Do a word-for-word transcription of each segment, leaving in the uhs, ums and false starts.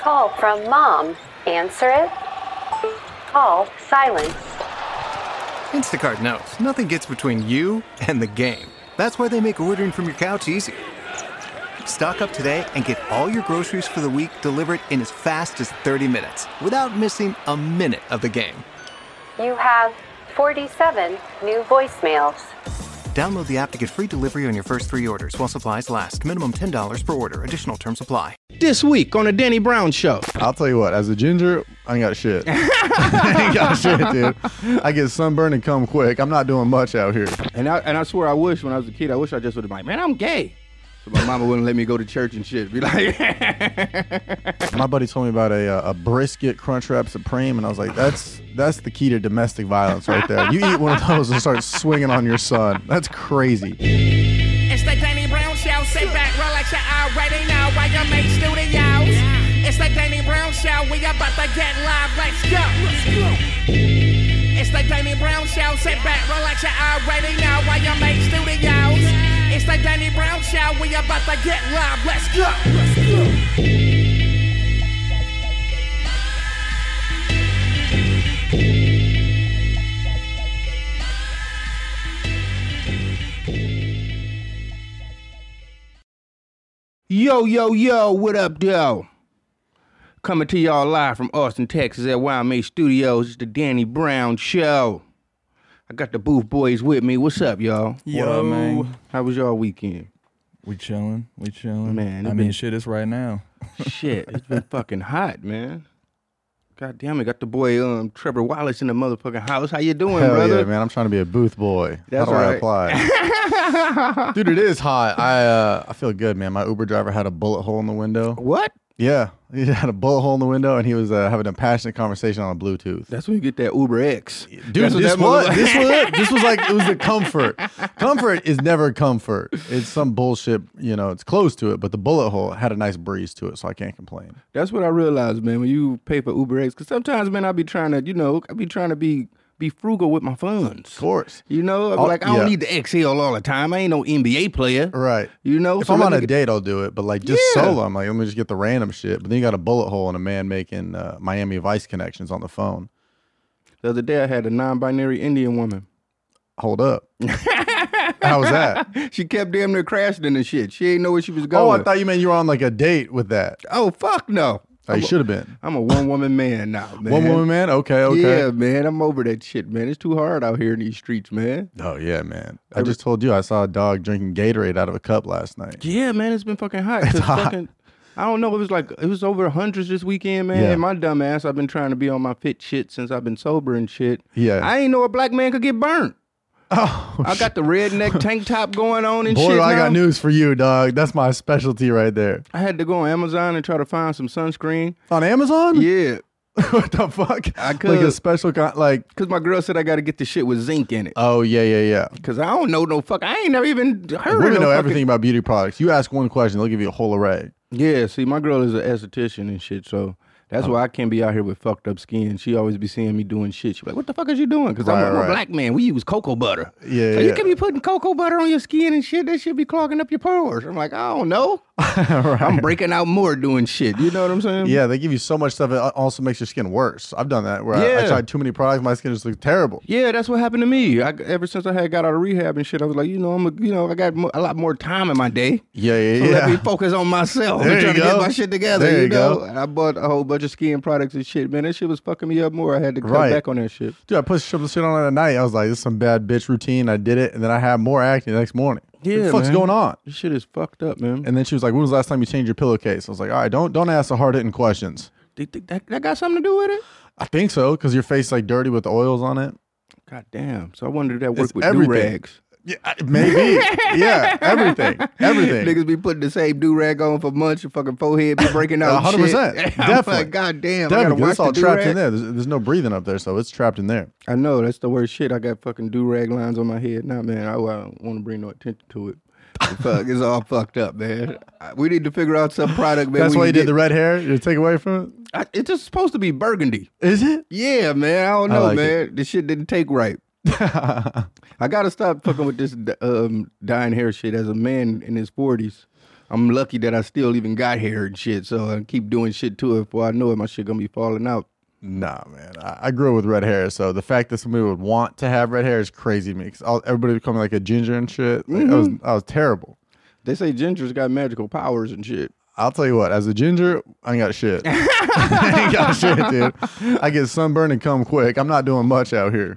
call from Mom. Answer it. Call silence. Instacart knows nothing gets between you and the game. That's why they make ordering from your couch easy. Stock up today and get all your groceries for the week delivered in as fast as thirty minutes without missing a minute of the game. You have forty-seven new voicemails. Download the app to get free delivery on your first three orders while supplies last. Minimum ten dollars per order. Additional terms apply. This week on the Danny Brown Show. I'll tell you what, as a ginger, I ain't got shit. I ain't got shit, dude. I get sunburned and come quick. I'm not doing much out here. And I and I swear I wish when I was a kid, I wish I just would have been like, man, I'm gay. So my mama wouldn't let me go to church and shit. Be like, my buddy told me about a a brisket Crunchwrap Supreme, and I was like, that's that's the key to domestic violence right there. You eat one of those and start swinging on your son. That's crazy. It's the Danny Brown Show. Sit back, relax, you already know why you make studios. It's the Danny Brown Show. We about to get live. Let's go. Let's go. It's the Danny Brown Show. Sit back, relax, you already know why you make studios. It's the Danny Brown Show. We about to get live. Let's go. Let's go. yo, yo, yo, what up, yo? Coming to y'all live from Austin, Texas at Y M A Studios. It's the Danny Brown Show. I got the Booth Boys with me. What's up, y'all? Yo, what up, man? How was y'all weekend? We chilling. We chilling. Man, I been, mean, shit, it's right now. Shit, it's been fucking hot, man. God damn it, got the boy um Trevor Wallace in the motherfucking house. How you doing, Hell brother? yeah, man. I'm trying to be a booth boy. That's How do right. I apply? Dude, it is hot. I uh, I feel good, man. My Uber driver had a bullet hole in the window. What? Yeah, he had a bullet hole in the window, and he was uh, having a passionate conversation on a Bluetooth. That's when you get that Uber X. Dude, That's this what was, that this was this was like, it was a comfort. Comfort is never comfort. It's some bullshit, you know, it's close to it, but the bullet hole had a nice breeze to it, so I can't complain. That's what I realized, man, when you pay for Uber X. Because sometimes, man, I be trying to, you know, I be trying to be be frugal with my funds. Of course. You know, I be I'll- like, I don't yeah. need the X L all the time. I ain't no N B A player. Right. You know? If So I'm let on me a get- date, I'll do it, but like just Yeah. solo, I'm like, let me just get the random shit. But then you got a bullet hole and a man making uh, Miami Vice connections on the phone. The other day, I had a non-binary Indian woman. Hold up. How was that? She kept damn near crashing and shit. She ain't know where she was Oh, going. I thought you meant you were on like a date with that. Oh, fuck no. Oh, you should have been. I'm a one-woman man now, man. One woman man? Okay, okay. Yeah, man. I'm over that shit, man. It's too hard out here in these streets, man. Oh, yeah, man. I just told you I saw a dog drinking Gatorade out of a cup last night. Yeah, man. It's been fucking hot. It's 'Cause hot. Fucking, I don't know. It was like, it was over hundreds this weekend, man. Yeah. And my dumb ass, I've been trying to be on my fit shit since I've been sober and shit. Yeah. I ain't know a black man could get burnt. Oh, I got the redneck tank top going on and boy, shit do I now. got news for you, dog. That's my specialty right there. I had to go on Amazon and try to find some sunscreen. On Amazon? Yeah. What the fuck? I Like could. a special kind, like, Because my girl said I got to get the shit with zinc in it. oh, yeah, yeah, yeah. Because I don't know no fuck. I ain't never even heard Women of no know fucking- everything about beauty products. You ask one question, they'll give you a whole array. Yeah, see, my girl is an esthetician and shit, so that's Oh. why I can't be out here with fucked up skin. She always be seeing me doing shit. She be like, what the fuck is you doing? Because I'm, Right, I'm a right. black man. We use cocoa butter. Yeah, So yeah. you can be putting cocoa butter on your skin and shit. That should be clogging up your pores. I'm like, I don't know. Right. I'm breaking out more doing shit. You know what I'm saying? Yeah, they give you so much stuff. It also makes your skin worse. I've done that where I, I Yeah. tried too many products. My skin just looks terrible. Yeah, that's what happened to me. I, ever since I had got out of rehab and shit, I was like, you know, I'm a, you know, I got mo- a lot more time in my day. Yeah, yeah, So yeah. let me focus on myself There and you trying to go. get my shit together. There you you know, go. and I bought a whole bunch of skin products and shit. Man, that shit was fucking me up more. I had to cut Right. back on that shit. Dude, I put some shit on at night. I was like, this is some bad bitch routine. I did it, and then I had more acne the next morning. Yeah, what the fuck's man. going on? This shit is fucked up, man. And then she was like, when was the last time you changed your pillowcase? I was like, all right, don't don't ask the hard-hitting questions. Do you think that, that got something to do with it? I think so, because your face is like dirty with the oils on it. God damn. So I wondered if that worked It's with everything. do-rags. Yeah, maybe. Yeah, everything. Everything. Niggas be putting the same do-rag on for months. Your fucking forehead be breaking out one hundred percent. shit. I'm Definitely. like, God damn. I Definitely, gotta 'cause watch it's all the trapped do-rag. in there. There's, there's no breathing up there, so it's trapped in there. I know. That's the worst shit. I got fucking do-rag lines on my head. Nah, man. I, I don't want to bring no attention to it. Fuck, it's all fucked up, man. I- We need to figure out some product, man. That's we why you can did the red hair? You take away from I, it's just supposed to be burgundy. it? Is it? Yeah, man. I don't I know, like man. This shit didn't take right. I gotta stop fucking with this um, dyeing hair shit as a man in his forties. I'm lucky that I still even got hair and shit, so I keep doing shit to it before I know it, my shit gonna be falling out. Nah, man. I, I grew up with red hair, so the fact that somebody would want to have red hair is crazy to me. Cause all, everybody become like a ginger and shit. Like, Mm-hmm. I was, I was terrible. They say gingers got magical powers and shit. I'll tell you what, as a ginger, I ain't got shit. I ain't got shit, dude. I get sunburned and come quick. I'm not doing much out here.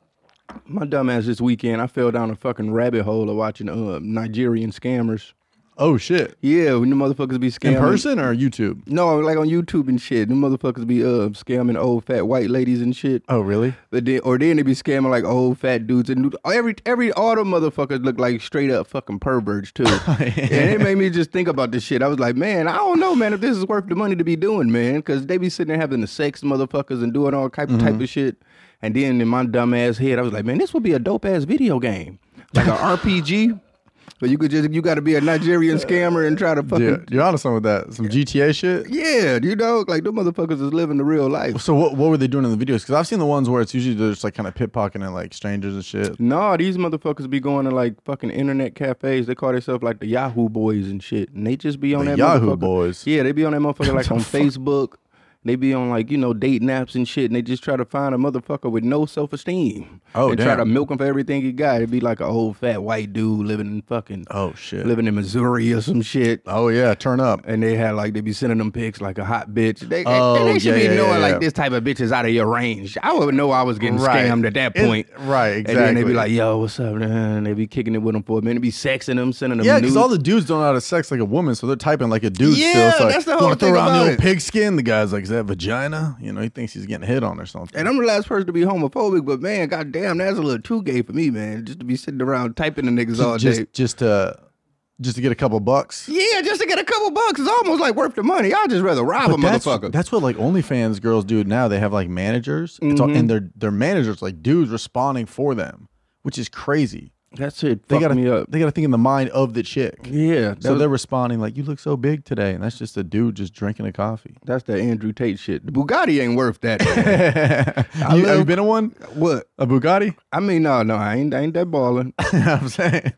My dumb ass this weekend, I fell down a fucking rabbit hole of watching uh, Nigerian scammers. Oh, shit. Yeah, when the motherfuckers be scamming. In person or YouTube? No, like on YouTube and shit. The motherfuckers be uh scamming old fat white ladies and shit. Oh, really? But then, or then they be scamming like old fat dudes and every every all the motherfuckers look like straight up fucking perverts too. And it made me just think about this shit. I was like, man, I don't know, man, if this is worth the money to be doing, man, because they be sitting there having the sex motherfuckers and doing all type mm-hmm. type of shit. And then in my dumb ass head, I was like, man, this would be a dope ass video game, like an R P G. But you could just you got to be a Nigerian scammer and try to fucking. Yeah, you're onto something with that. Some G T A shit. Yeah, you know, like them motherfuckers is living the real life. So what what were they doing in the videos? Because I've seen the ones where it's usually they're just like kind of pickpocketing like strangers and shit. No, these motherfuckers be going to like fucking internet cafes. They call themselves like the Yahoo Boys and shit, and they just be on The that Yahoo motherfucker. Boys. Yeah, they be on that motherfucker like on The fuck? Facebook. They be on like, you know, dating apps and shit, and they just try to find a motherfucker with no self-esteem. Oh, and damn. try to milk him for everything he got. It'd be like an old fat white dude living in fucking, Oh, shit. living in Missouri or some shit. Oh, yeah, turn up. And they had like, they be sending them pics like a hot bitch. They, Oh, they, they should yeah, be yeah, knowing yeah, like yeah. this type of bitch is out of your range. I would know I was getting Right. scammed at that It- point. right, And then they exactly. be like, yo, what's up, man? And they be kicking it with them for a minute. Be sexing them, sending them Yeah, nudes. because all the dudes don't know how to sex like a woman, so they're typing like a dude Yeah, still. So that's the like, whole "Wanna throw thing around the about old it." pigskin? The guy's like, is that vagina? You know, he thinks he's getting hit on or something. And I'm the last person to be homophobic, but man, goddamn, that's a little too gay for me, man. Just to be sitting around typing the niggas all just day. just to just to get a couple bucks. Yeah, just to get a couple bucks is almost like worth the money. I'd just rather rob a that's, motherfucker. that's what like OnlyFans girls do now. They have like managers, it's all, Mm-hmm. and their their managers like dudes responding for them, which is crazy. That's it. They Fuck gotta me up. they gotta think in the mind of the chick. Yeah, that So was- they're responding like, "You look so big today," and that's just a dude just drinking a coffee. that's the Andrew Tate shit. The Bugatti ain't worth that. you, have you love- been in one? What? A Bugatti? I mean, no, no, I ain't, I ain't that balling. You know what I'm saying?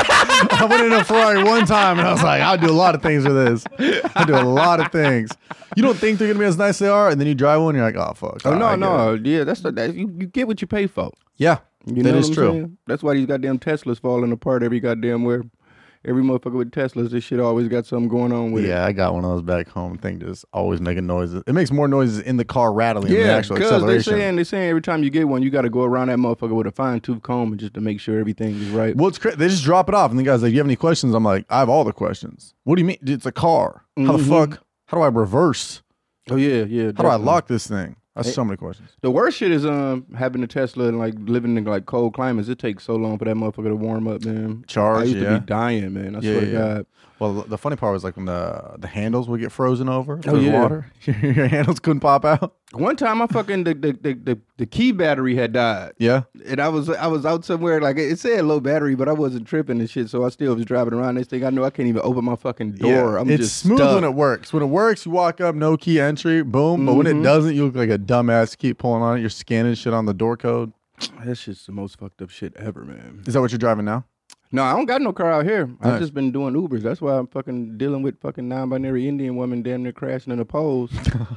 I went in a Ferrari one time and I was like, I'll do a lot of things with this. I'll do a lot of things. You don't think they're gonna be as nice as they are, and then you drive one, and you're like, oh fuck. Oh I no, get no, it. yeah, that's the that, you, you get what you pay for. Yeah, You that know is what I'm true. saying? That's why these goddamn Teslas falling apart every goddamn where. Every motherfucker with Teslas, this shit always got something going on with it. Yeah, I got one of those back home. Thing just always making noises. It makes more noises in the car rattling than the Yeah, actual because they acceleration. saying they saying every time you get one, you got to go around that motherfucker with a fine tooth comb and just to make sure everything is right. Well, it's cra- they just drop it off, and the guy's like, "Do you have any questions?" I'm like, "I have all the questions." What do you mean? It's a car. How the Mhm. fuck? How do I reverse? Oh yeah, yeah. How do I definitely. lock this thing? That's so many questions. The worst shit is um having a Tesla and like living in like cold climates. It takes so long for that motherfucker to warm up, man. Charge, I used yeah. to be dying, man. I Yeah, swear yeah, to yeah. God. Well, the funny part was like when the the handles would get frozen over. If Oh, there's yeah. water. Your handles couldn't pop out. One time, I fucking the the, the the the key battery had died, Yeah. and I was I was out somewhere like it said low battery, but I wasn't tripping and shit. So I still was driving around. This thing, I know I can't even open my fucking door. Yeah. I'm it's just smooth stuck. when it works. When it works, you walk up, no key entry, boom. But when it Mhm. doesn't, you look like a dumbass. Keep pulling on it. You're scanning shit on the door code. That shit's the most fucked up shit ever, man. Is that what you're driving now? No, I don't got no car out here. Nice. I've just been doing Ubers. That's why I'm fucking dealing with fucking non-binary Indian women damn near crashing in the poles.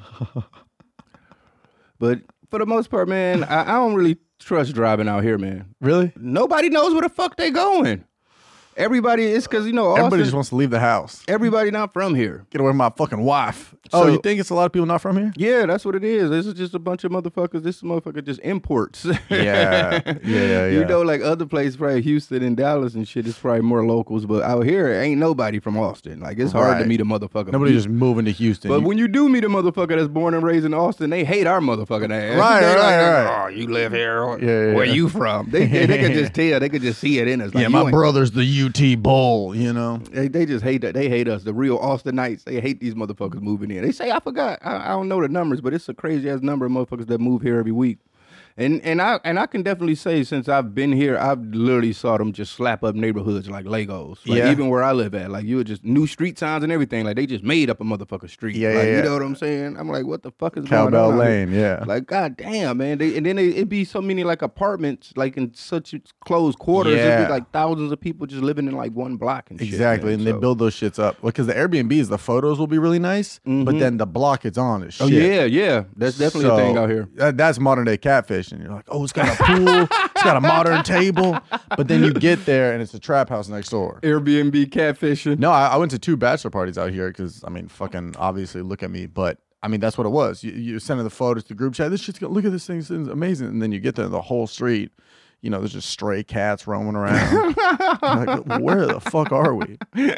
But for the most part, man, I, I don't really trust driving out here, man. Really? Nobody knows where the fuck they going. Everybody, it's because, you know, Austin, Everybody just wants to leave the house. everybody not from here. Get away from my fucking wife. oh, So- you think it's a lot of people not from here? Yeah, that's what it is. This is just a bunch of motherfuckers. This motherfucker just imports. Yeah. Yeah, yeah, You yeah. know, like other places, probably Houston and Dallas and shit, it's probably more locals. But out here, ain't nobody from Austin. Like, it's hard to Right. meet a motherfucker. Nobody You- just moving to Houston. But You- when you do meet a motherfucker that's born and raised in Austin, they hate our motherfucking ass. Right, They right, like, right. Oh, you live here? Yeah, yeah, Where yeah. you from? They, they, they could just tell. They could just see it in us. Like, yeah, you my ain't- brother's the U T Bull, you know? They, they just hate that. They hate us. The real Austinites. They hate these motherfuckers moving in. They say, I forgot. I, I don't know the numbers, but it's a crazy ass number of motherfuckers that move here every week. And and I and I can definitely say since I've been here, I've literally saw them just slap up neighborhoods like Legos. Like Yeah. even where I live at, like you would just new street signs and everything. Like they just made up a motherfucking street. Yeah, like, yeah, yeah. You know what I'm saying? I'm like, what the fuck is Cowbell going on? out Lane, here? yeah. Like god damn, man. They, and then they, it'd be so many like apartments, like in such close quarters. It'd Yeah. be like thousands of people just living in like one block and shit. Exactly, man. and they So- build those shits up because the Airbnbs, the photos will be really nice, but then the block it's on is shit. Oh yeah, yeah. That's definitely a thing So, out here. that- that's modern day catfishing. You're like, oh, it's got a pool, it's got a modern table, but then you get there and it's a trap house next door. Airbnb catfishing. No, I, I went to two bachelor parties out here because I mean, fucking obviously, look at me, but I mean that's what it was. You, you're sending the photos to the group chat. This shit's gonna look at this thing, it's amazing, and then you get there, the whole street. You know, there's just stray cats roaming around. Like, where the fuck are we?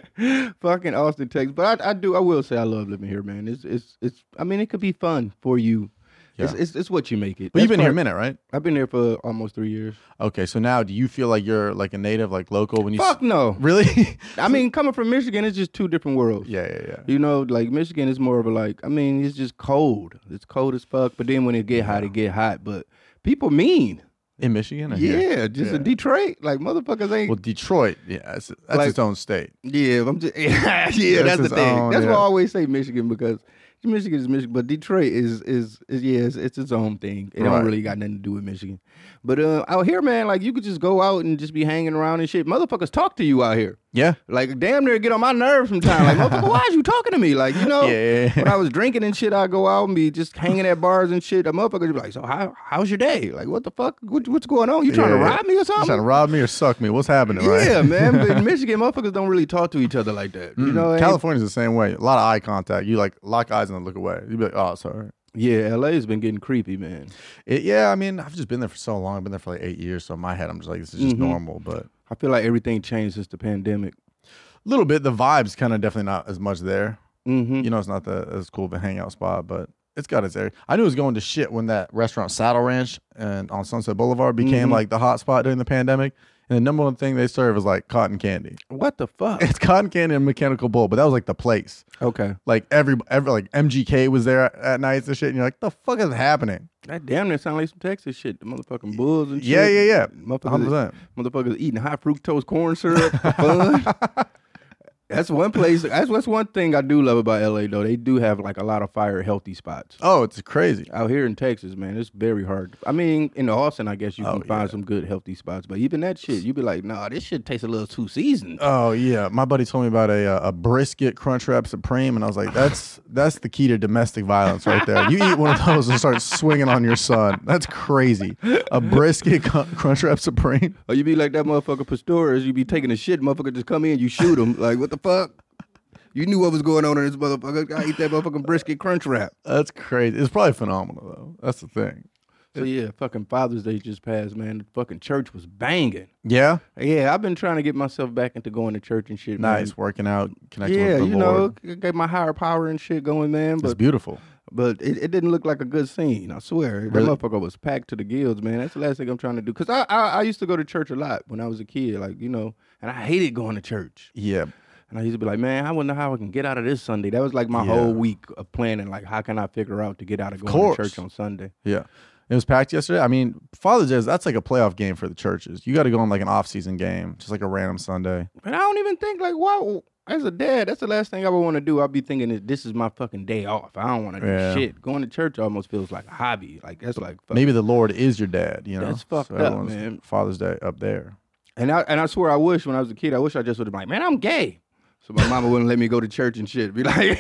Fucking Austin, Texas. But I, I do, I will say I love living here, man. It's, it's, it's. I mean, it could be fun for you. It's, Yeah. it's, it's what you make it. But you've That's been here a part- minute, right? I've been here for almost three years. Okay, so now do you feel like you're like a native, like local when you Fuck no. really? I mean, coming from Michigan, it's just two different worlds. yeah, yeah, yeah. You know, like Michigan is more of a like. I mean, it's just cold. It's cold as fuck. But then when it get hot, it get hot. But people mean. In Michigan? or here? Yeah, just Yeah. in Detroit, like motherfuckers ain't. Well, Detroit, yeah, that's, that's Like- its own state. Yeah, I'm just yeah, That's that's, the its thing. own, that's why yeah. I always say Michigan because Michigan is Michigan, but Detroit is is is yeah, it's, it's its own thing. It Right. don't really got nothing to do with Michigan. But uh, out here, man, like you could just go out and just be hanging around and shit. Motherfuckers talk to you out here. Yeah. Like damn near get on my nerves sometimes. Like motherfucker, why is you talking to me? Like you know, Yeah, yeah, yeah. when I was drinking and shit, I go out and be just hanging at bars and shit. A motherfucker be like, so how how's your day? Like what the fuck? What, what's going on? You trying to Yeah, yeah. rob me or You something? trying to rob me or suck me? What's happening, right? Yeah, man. But in Michigan, motherfuckers don't really talk to each other like that. You know, ain't- California's the same way. A lot of eye contact. You like lock eyes and then look away. You'd be like, oh, sorry. Yeah, L A's been getting creepy, man. It, yeah, I mean, I've just been there for so long. I've been there for like eight years. So in my head, I'm just like, this is just Mhm. normal. But I feel like everything changed since the pandemic. a little bit, the vibe's kind of definitely not as much there. Mm-hmm. You know, it's not the as cool of a hangout spot, but it's got its area. I knew it was going to shit when that restaurant Saddle Ranch and on Sunset Boulevard became Mhm. like the hot spot during the pandemic. And the number one thing they serve is like cotton candy. What the fuck? It's cotton candy and mechanical bull, but that was like the place. Okay. Like every, every like M G K was there at, at nights and shit, and you're like, the fuck is happening? That damn near sound like some Texas shit. The motherfucking bulls and shit. Yeah, yeah, yeah. Motherfuckers, one hundred percent. motherfuckers eating high fructose corn syrup for fun. That's one place. That's what's one thing I do love about L A though. They do have like a lot of fire healthy spots. Oh, it's crazy. Out here in Texas, man, it's very hard. I mean, in Austin, I guess you Oh, can find yeah. some good healthy spots, but even that shit, you be like, nah, this shit tastes a little too seasoned. Oh yeah, my buddy told me about a uh, a brisket Crunchwrap Supreme, and I was like, that's that's the key to domestic violence right there. You eat one of those and start swinging on your son. That's crazy. A brisket Crunchwrap Supreme. Or you be like that motherfucker Pistorius, you be taking a shit, motherfucker just come in, you shoot him. Like, what the fuck? You knew what was going on in this motherfucker. I eat that motherfucking brisket crunch wrap. That's crazy. It's probably phenomenal though. That's the thing. So yeah, fucking Father's Day just passed, man. The fucking church was banging. Yeah. Yeah, I've been trying to get myself back into going to church and shit, man. Nice. Working out, connecting Yeah, with the you Lord. know, get my higher power and shit going, man. It's But beautiful. but it, it didn't look like a good scene. I swear, Really? that motherfucker was packed to the gills, man. That's the last thing I'm trying to do. Cause I, I I used to go to church a lot when I was a kid, like you know, and I hated going to church. Yeah. And I used to be like, man, I wonder how I can get out of this Sunday. That was like my Yeah. whole week of planning. Like, how can I figure out to get out of going course. to church on Sunday? Yeah. It was packed yesterday. I mean, Father's Day, is- that's like a playoff game for the churches. You got to go on like an off-season game, just like a random Sunday. And I don't even think like, wow, as a dad, that's the last thing I would want to do. I'll be thinking that this is my fucking day off. I don't want to do Yeah. shit. Going to church almost feels like a hobby. Like that's like fucking, Maybe the Lord is your dad, you know? That's fucked up, everyone's man. Father's Day up there. And I and I swear I wish when I was a kid, I wish I just would have been like, man, I'm gay. So my mama wouldn't let me go to church and shit. Be like,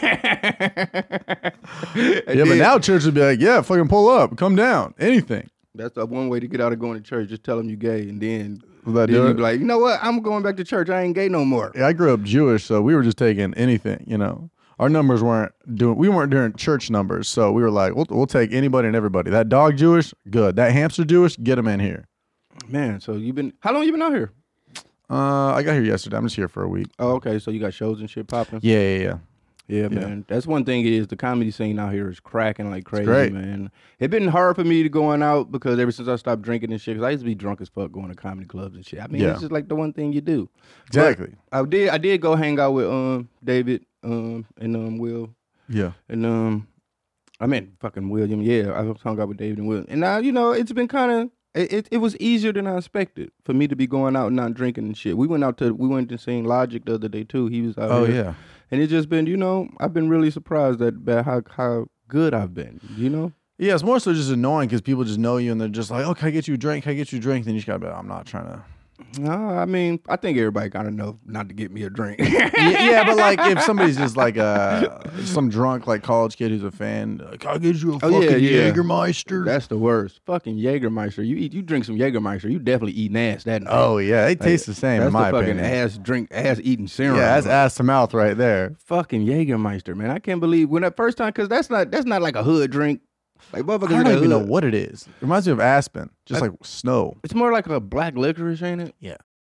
Yeah, but now church would be like, yeah, fucking pull up, come down, anything. that's the one way to get out of going to church. Just tell them you gay, and then, Will that then do you it? be like, you know what? I'm going back to church. I ain't gay no more. Yeah, I grew up Jewish, so we were just taking anything, you know. Our numbers weren't doing, we weren't doing church numbers, so we were like, we'll, we'll take anybody and everybody. That dog Jewish, good. That hamster Jewish, get him in here. Man, so you been how long you been out here? Uh, I got here yesterday. I'm just here for a week. Oh, okay. So you got shows and shit popping. Yeah, yeah, yeah. Yeah, Yeah. man. That's one thing is the comedy scene out here is cracking like crazy, great. man. It been hard for me to going out because ever since I stopped drinking and shit, because I used to be drunk as fuck going to comedy clubs and shit. I mean, Yeah. it's just like the one thing you do. Exactly. But I did. I did go hang out with um David um and um Will Yeah. and um I meant fucking William. Yeah, I was hung out with David and William. And now, you know, it's been kind of, it, it it was easier than I expected for me to be going out and not drinking and shit. We went out to, we went to sing Logic the other day too. He was out Oh, here. yeah. And it's just been, you know, I've been really surprised at, at how, how good I've been, you know? Yeah, it's more so just annoying because people just know you and they're just like, oh, can I get you a drink? Can I get you a drink? Then you just gotta be like, I'm not trying to. No, I mean, I think everybody kind of know not to get me a drink. yeah, yeah, but like if somebody's just like uh some drunk like college kid who's a fan, like, I'll get you a Oh, fucking yeah, yeah. Jägermeister. That's the worst. Fucking Jägermeister. You eat, you drink some Jägermeister, you definitely eating ass that night. Oh yeah, they Like, taste the same That's in my the fucking opinion. ass drink, ass eating serum. Yeah, that's ass to mouth right there. Fucking Jägermeister, man. I can't believe when that first time, because that's not that's not like a hood drink. Like motherfuckers I in don't the even know hood. what it is. It reminds me of Aspen, just I- like snow. It's more like a black licorice, ain't it? Yeah.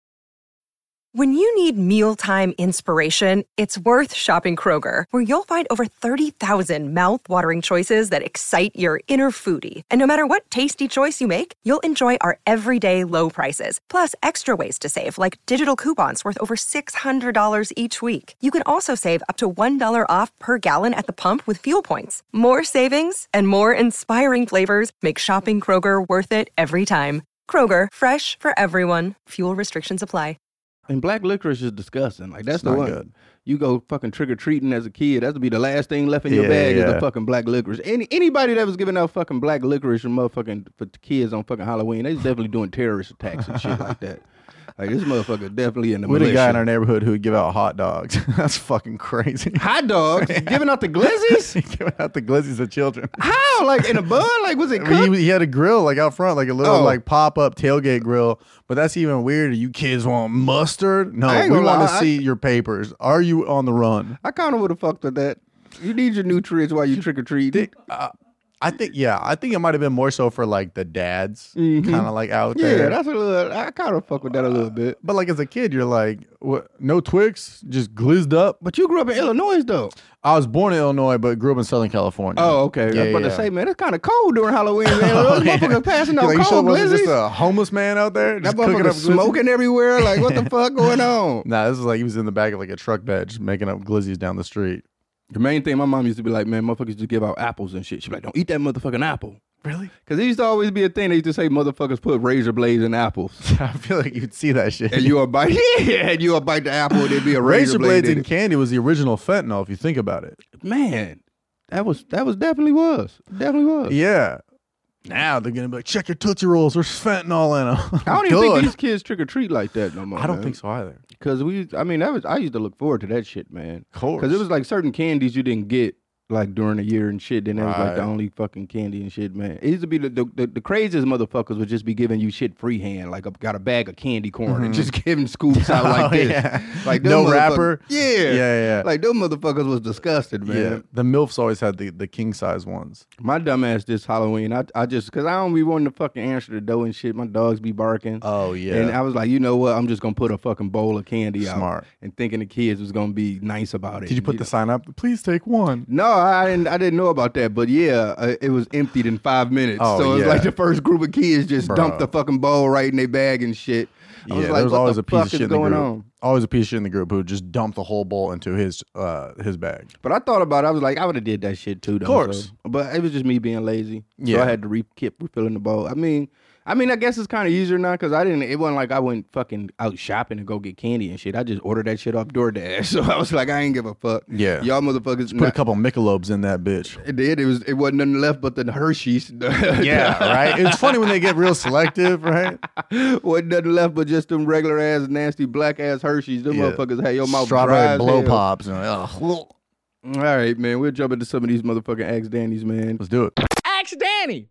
When you need mealtime inspiration, it's worth shopping Kroger, where you'll find over thirty thousand mouth-watering choices that excite your inner foodie. And no matter what tasty choice you make, you'll enjoy our everyday low prices, plus extra ways to save, like digital coupons worth over six hundred dollars each week. You can also save up to one dollar off per gallon at the pump with fuel points. More savings and more inspiring flavors make shopping Kroger worth it every time. Kroger, fresh for everyone. Fuel restrictions apply. And black licorice is disgusting. Like that's It's the not one. good. You go fucking trick or treating as a kid. That'll be the last thing left in your Yeah, bag is yeah. the fucking black licorice. Any anybody that was giving out fucking black licorice for motherfucking for kids on fucking Halloween, they was definitely doing terrorist attacks and shit like that. Like this motherfucker definitely in the We had a militia. guy in our neighborhood who would give out hot dogs. That's fucking crazy. Hot dogs giving out the glizzies. Giving out the glizzies to children. How? Like in a bun? Like was it I mean, cooked? he, he had a grill like out front, like a little Oh. like pop up tailgate grill. But that's even weirder. You kids want mustard? No, I ain't we gonna want to lie, I- see your papers. Are you on the run? I kind of would have fucked with that. You need your nutrients while you trick or treat. Uh, I think yeah, I think it might have been more so for like the dads, Mhm. kind of like out Yeah, there. that's a little. I kind of fuck with that a little bit. But like as a kid, you're like, what? No Twix, just glizzed up. But you grew up in Illinois though. I was born in Illinois, but grew up in Southern California. Oh, okay. I was Yeah, about to yeah. say, man, it's kind of cold during Halloween, man. Those Yeah. motherfuckers passing out Like, you sure cold it wasn't just glizzies. a homeless man out there? That Just cooking motherfucker up glizzies? smoking everywhere. Like, what the fuck going on? Nah, this is like he was in the back of like a truck bed, just making up glizzies down the street. The main thing my mom used to be like, man, motherfuckers just give out apples and shit. She'd be like, don't eat that motherfucking apple. Really? Because it used to always be a thing. They used to say motherfuckers put razor blades in apples. I feel like you'd see that shit. And you a bite, yeah, and you a bite the apple, and there'd be a razor, Razor blade blades in and it. candy was the original fentanyl, if you think about it. Man, that was that was definitely was definitely was. Yeah. Now they're gonna be like, check your Tootsie Rolls. There's fentanyl in them. I don't even think these kids trick or treat like that no more. I don't man. think so either. Because we, I mean, that was I used to look forward to that shit, man. Of course. Because it was like certain candies you didn't get like during the year and shit. Then that was like the Right. only fucking candy and shit, man. It used to be the the, the, the craziest motherfuckers would just be giving you shit freehand, like a, got a bag of candy corn and just giving scoops out like Oh, this. yeah. Like them No motherfuckers- wrapper? Yeah, Yeah, yeah. Like them motherfuckers was disgusted, man. Yeah. The MILFs always had the, the king size ones. My dumb ass this Halloween, I I just because I don't be wanting to fucking answer the door and shit. My dogs be barking. Oh, yeah. And I was like, you know what? I'm just gonna put a fucking bowl of candy out. Smart. And thinking the kids was gonna be nice about it. Did you put know? the sign up? Please take one. No, I didn't. I didn't know about that. But yeah, uh, it was emptied in five minutes. Oh, so it's yeah. like the first group of kids just Bro. dumped the fucking bowl right in their bag and shit. I Yeah, was there like, was what always the a piece fuck of shit is in the going group. on? Always a piece of shit in the group who would just dump the whole bowl into his uh his bag. But I thought about it. I was like, I would have did that shit too. Though, Of course. so- But it was just me being lazy. So Yeah. I had to re- keep refilling the bowl. I mean, I mean, I guess it's kind of easier now because I didn't. It wasn't like I went fucking out shopping to go get candy and shit. I just ordered that shit off DoorDash. So I was like, I ain't give a fuck. Yeah. y'all motherfuckers. Put a couple Michelobes in that bitch. It did. It was. It wasn't nothing left but the Hershey's. Yeah, right? It's funny when they get real selective, right? Wasn't nothing left but just them regular ass, nasty black ass Hershey's. Them Yeah. motherfuckers had your mouth Strawberry dry as blow hell. pops. And, ugh. All right, man. We'll jump into some of these motherfucking Ask Danny's, man. Let's do it. Ask Danny.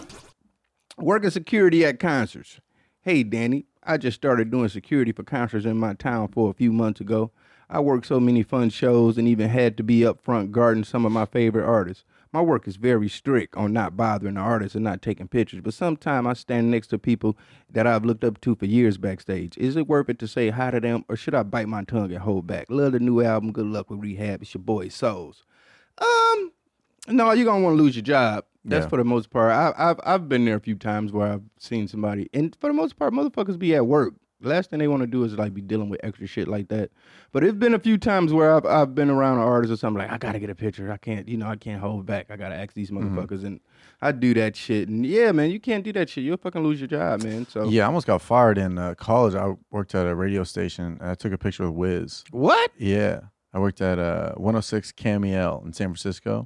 Working security at concerts. Hey, Danny. I just started doing security for concerts in my town for a few months ago. I worked so many fun shows and even had to be up front guarding some of my favorite artists. My work is very strict on not bothering the artists and not taking pictures, but sometimes I stand next to people that I've looked up to for years backstage. Is it worth it to say hi to them, or should I bite my tongue and hold back? Love the new album. Good luck with rehab. It's your boy Souls. Um, no, you're gonna want to lose your job. That's Yeah. for the most part. I, I've I've been there a few times where I've seen somebody, and for the most part, motherfuckers be at work. The last thing they want to do is like be dealing with extra shit like that. But it's been a few times where I've I've been around an artist or something like I gotta get a picture. I can't, you know, I can't hold back. I gotta ask these motherfuckers, mm-hmm. and I do that shit. And yeah, man, you can't do that shit. You'll fucking lose your job, man. So yeah, I almost got fired in uh, college. I worked at a radio station and I took a picture with Wiz. What? Yeah, I worked at uh, one oh six K M E L in San Francisco,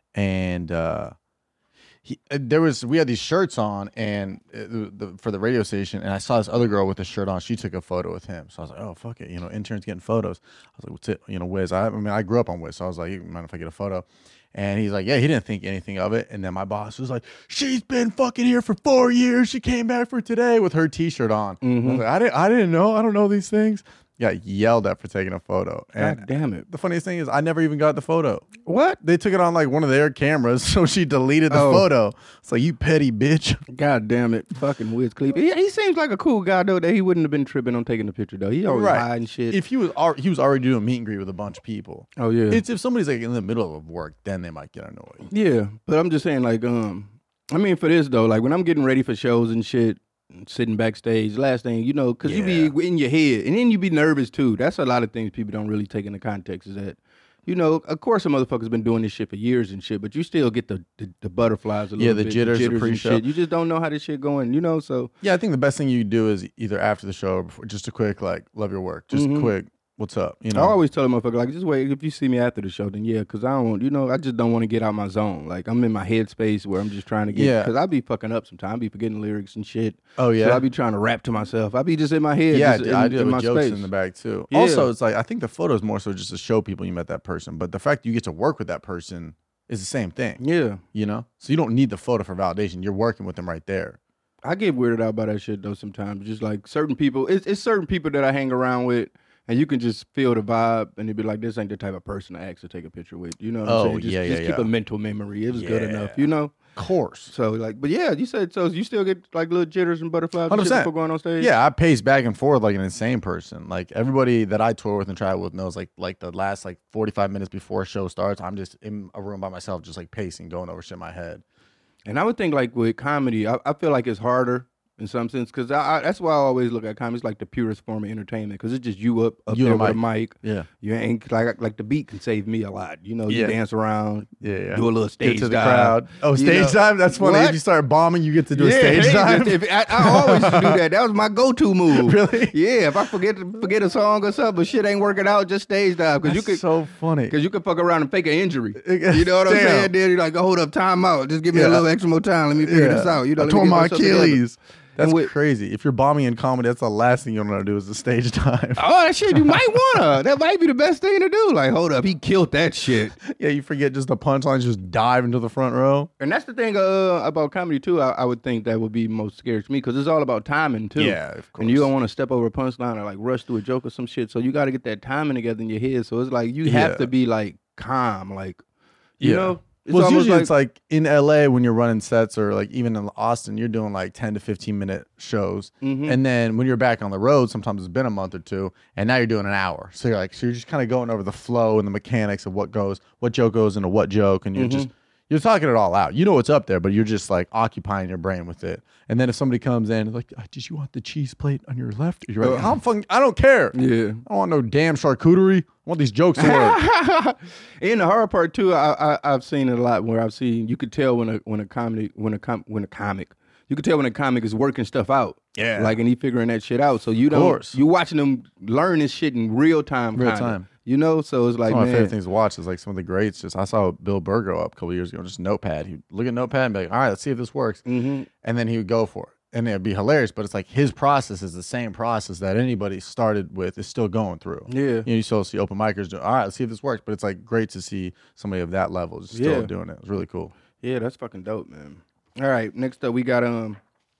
and. uh He, there was we had these shirts on and uh, the, the, for the radio station, and I saw this other girl with a shirt on. She took a photo with him, so I was like, "Oh fuck it, you know, interns getting photos." I was like, "What's it?" You know, Wiz. I, I mean, I grew up on Wiz, so I was like, "You mind if I get a photo?" And he's like, "Yeah." He didn't think anything of it. And then my boss was like, "She's been fucking here for four years. She came back for today with her T-shirt on." Mm-hmm. I was like, "I didn't, I didn't know. I don't know these things." Got yelled at for taking a photo. And God damn it. The funniest thing is I never even got the photo. What? They took it on like one of their cameras, so she deleted the oh. photo. It's like, you petty bitch. God damn it. Fucking Wiz Khalifa. He, he seems like a cool guy, though, that he wouldn't have been tripping on taking the picture, though. He always right. hiding shit. If he was he was already doing meet and greet with a bunch of people. Oh, yeah. It's if somebody's like in the middle of work, then they might get annoyed. Yeah, but I'm just saying, like, um, I mean, for this, though, like, when I'm getting ready for shows and shit, sitting backstage, last thing, you know, because yeah. you be in your head, and then you be nervous, too. That's a lot of things people don't really take into context is that, you know, of course a motherfucker's been doing this shit for years and shit, but you still get the the, the butterflies a little yeah, the bit. Jitters, the jitters, the pre-show. and shit. You just don't know how this shit going, you know, so. Yeah, I think the best thing you do is either after the show or before, just a quick, like, love your work. Just mm-hmm. quick, what's up, you know? I always tell a motherfucker, like, just wait, if you see me after the show, then yeah, because I don't, you know, I just don't want to get out my zone. Like, I'm in my headspace where I'm just trying to get, yeah. because I be fucking up sometimes. I be forgetting lyrics and shit. Oh, yeah? So I be trying to rap to myself. I be just in my head. Yeah, just I do, in, I do in with my jokes space. in the back, too. Yeah. Also, it's like, I think the photo is more so just to show people you met that person, but the fact you get to work with that person is the same thing. Yeah. You know? So you don't need the photo for validation. You're working with them right there. I get weirded out by that shit, though, sometimes. Just like certain people, it's, it's certain people that I hang around with, and you can just feel the vibe, and you'd be like, this ain't the type of person to ask to take a picture with. You know what oh, I'm saying? Just, yeah, yeah, just yeah. keep a mental memory. It was yeah. good enough, you know? Of course. So, like, but yeah, you said, so you still get, like, little jitters and butterflies one hundred percent. And shit before going on stage? Yeah, I pace back and forth like an insane person. Like, everybody that I tour with and travel with knows, like, like the last, like, forty-five minutes before a show starts, I'm just in a room by myself, just, like, pacing, going over shit in my head. And I would think, like, with comedy, I, I feel like it's harder in some sense, because I, I, that's why I always look at comedy. It's like the purest form of entertainment, because it's just you up, up you there with with a mic. Yeah. You ain't, like, like the beat can save me a lot. You know, you yeah. dance around, yeah, yeah. do a little stage get to the dive. crowd. Oh, stage you know? dive? That's funny. What? If you start bombing, you get to do yeah, a stage hey, dive. If, I, I always do that. That was my go-to move. Really? Yeah, if I forget to forget a song or something, but shit ain't working out, just stage dive. Because you could so funny. Because you could fuck around and fake an injury. You know what I'm Damn. saying? Then you're like, oh, hold up, time out. Just give me Yeah. a little extra more time. Let me figure Yeah. this out. You know, I let me tore get my myself together. Achilles. That's with- crazy. If you're bombing in comedy, that's the last thing you want to do is the stage dive. Oh, that shit, you might wanna. That might be the best thing to do. Like, hold up, he killed that shit. Yeah, you forget just the punchlines, just dive into the front row. And that's the thing uh, about comedy too. I, I would think that would be most scary to me because it's all about timing too. Yeah, of course. And you don't want to step over a punchline or like rush through a joke or some shit. So you got to get that timing together in your head. So it's like you have Yeah. to be like calm, like you Yeah. know. It's well, it's almost usually like, it's like in L A when you're running sets or like even in Austin, you're doing like ten to fifteen minute shows. Mhm. And then when you're back on the road, sometimes it's been a month or two and now you're doing an hour. So you're like, so you're just kind of going over the flow and the mechanics of what goes, what joke goes into what joke. And you're Mhm. just, you're talking it all out. You know what's up there, but you're just like occupying your brain with it. And then if somebody comes in like, uh, did you want the cheese plate on your left? You're like, I'm fucking, I don't care. yeah. I don't want no damn charcuterie. I want these jokes to work. And the horror part too, I, I I've seen it a lot where I've seen you could tell when a when a comedy when a com, when a comic you could tell when a comic is working stuff out. Yeah. Like and he figuring that shit out. So you don't course. you watching them learn this shit in real time. Real kinda. time. You know, so it's like One of my man, favorite things to watch is like some of the greats. Just I saw Bill Burr go up a couple years ago, just Notepad. He'd look at Notepad and be like, all right, let's see if this works. Mhm. And then he would go for it. And it'd be hilarious, but it's like his process is the same process that anybody started with is still going through. Yeah. You know, you still see open micers doing, all right, let's see if this works. But it's like great to see somebody of that level just still Yeah. doing it. It's really cool. Yeah, that's fucking dope, man. All right, next up we got um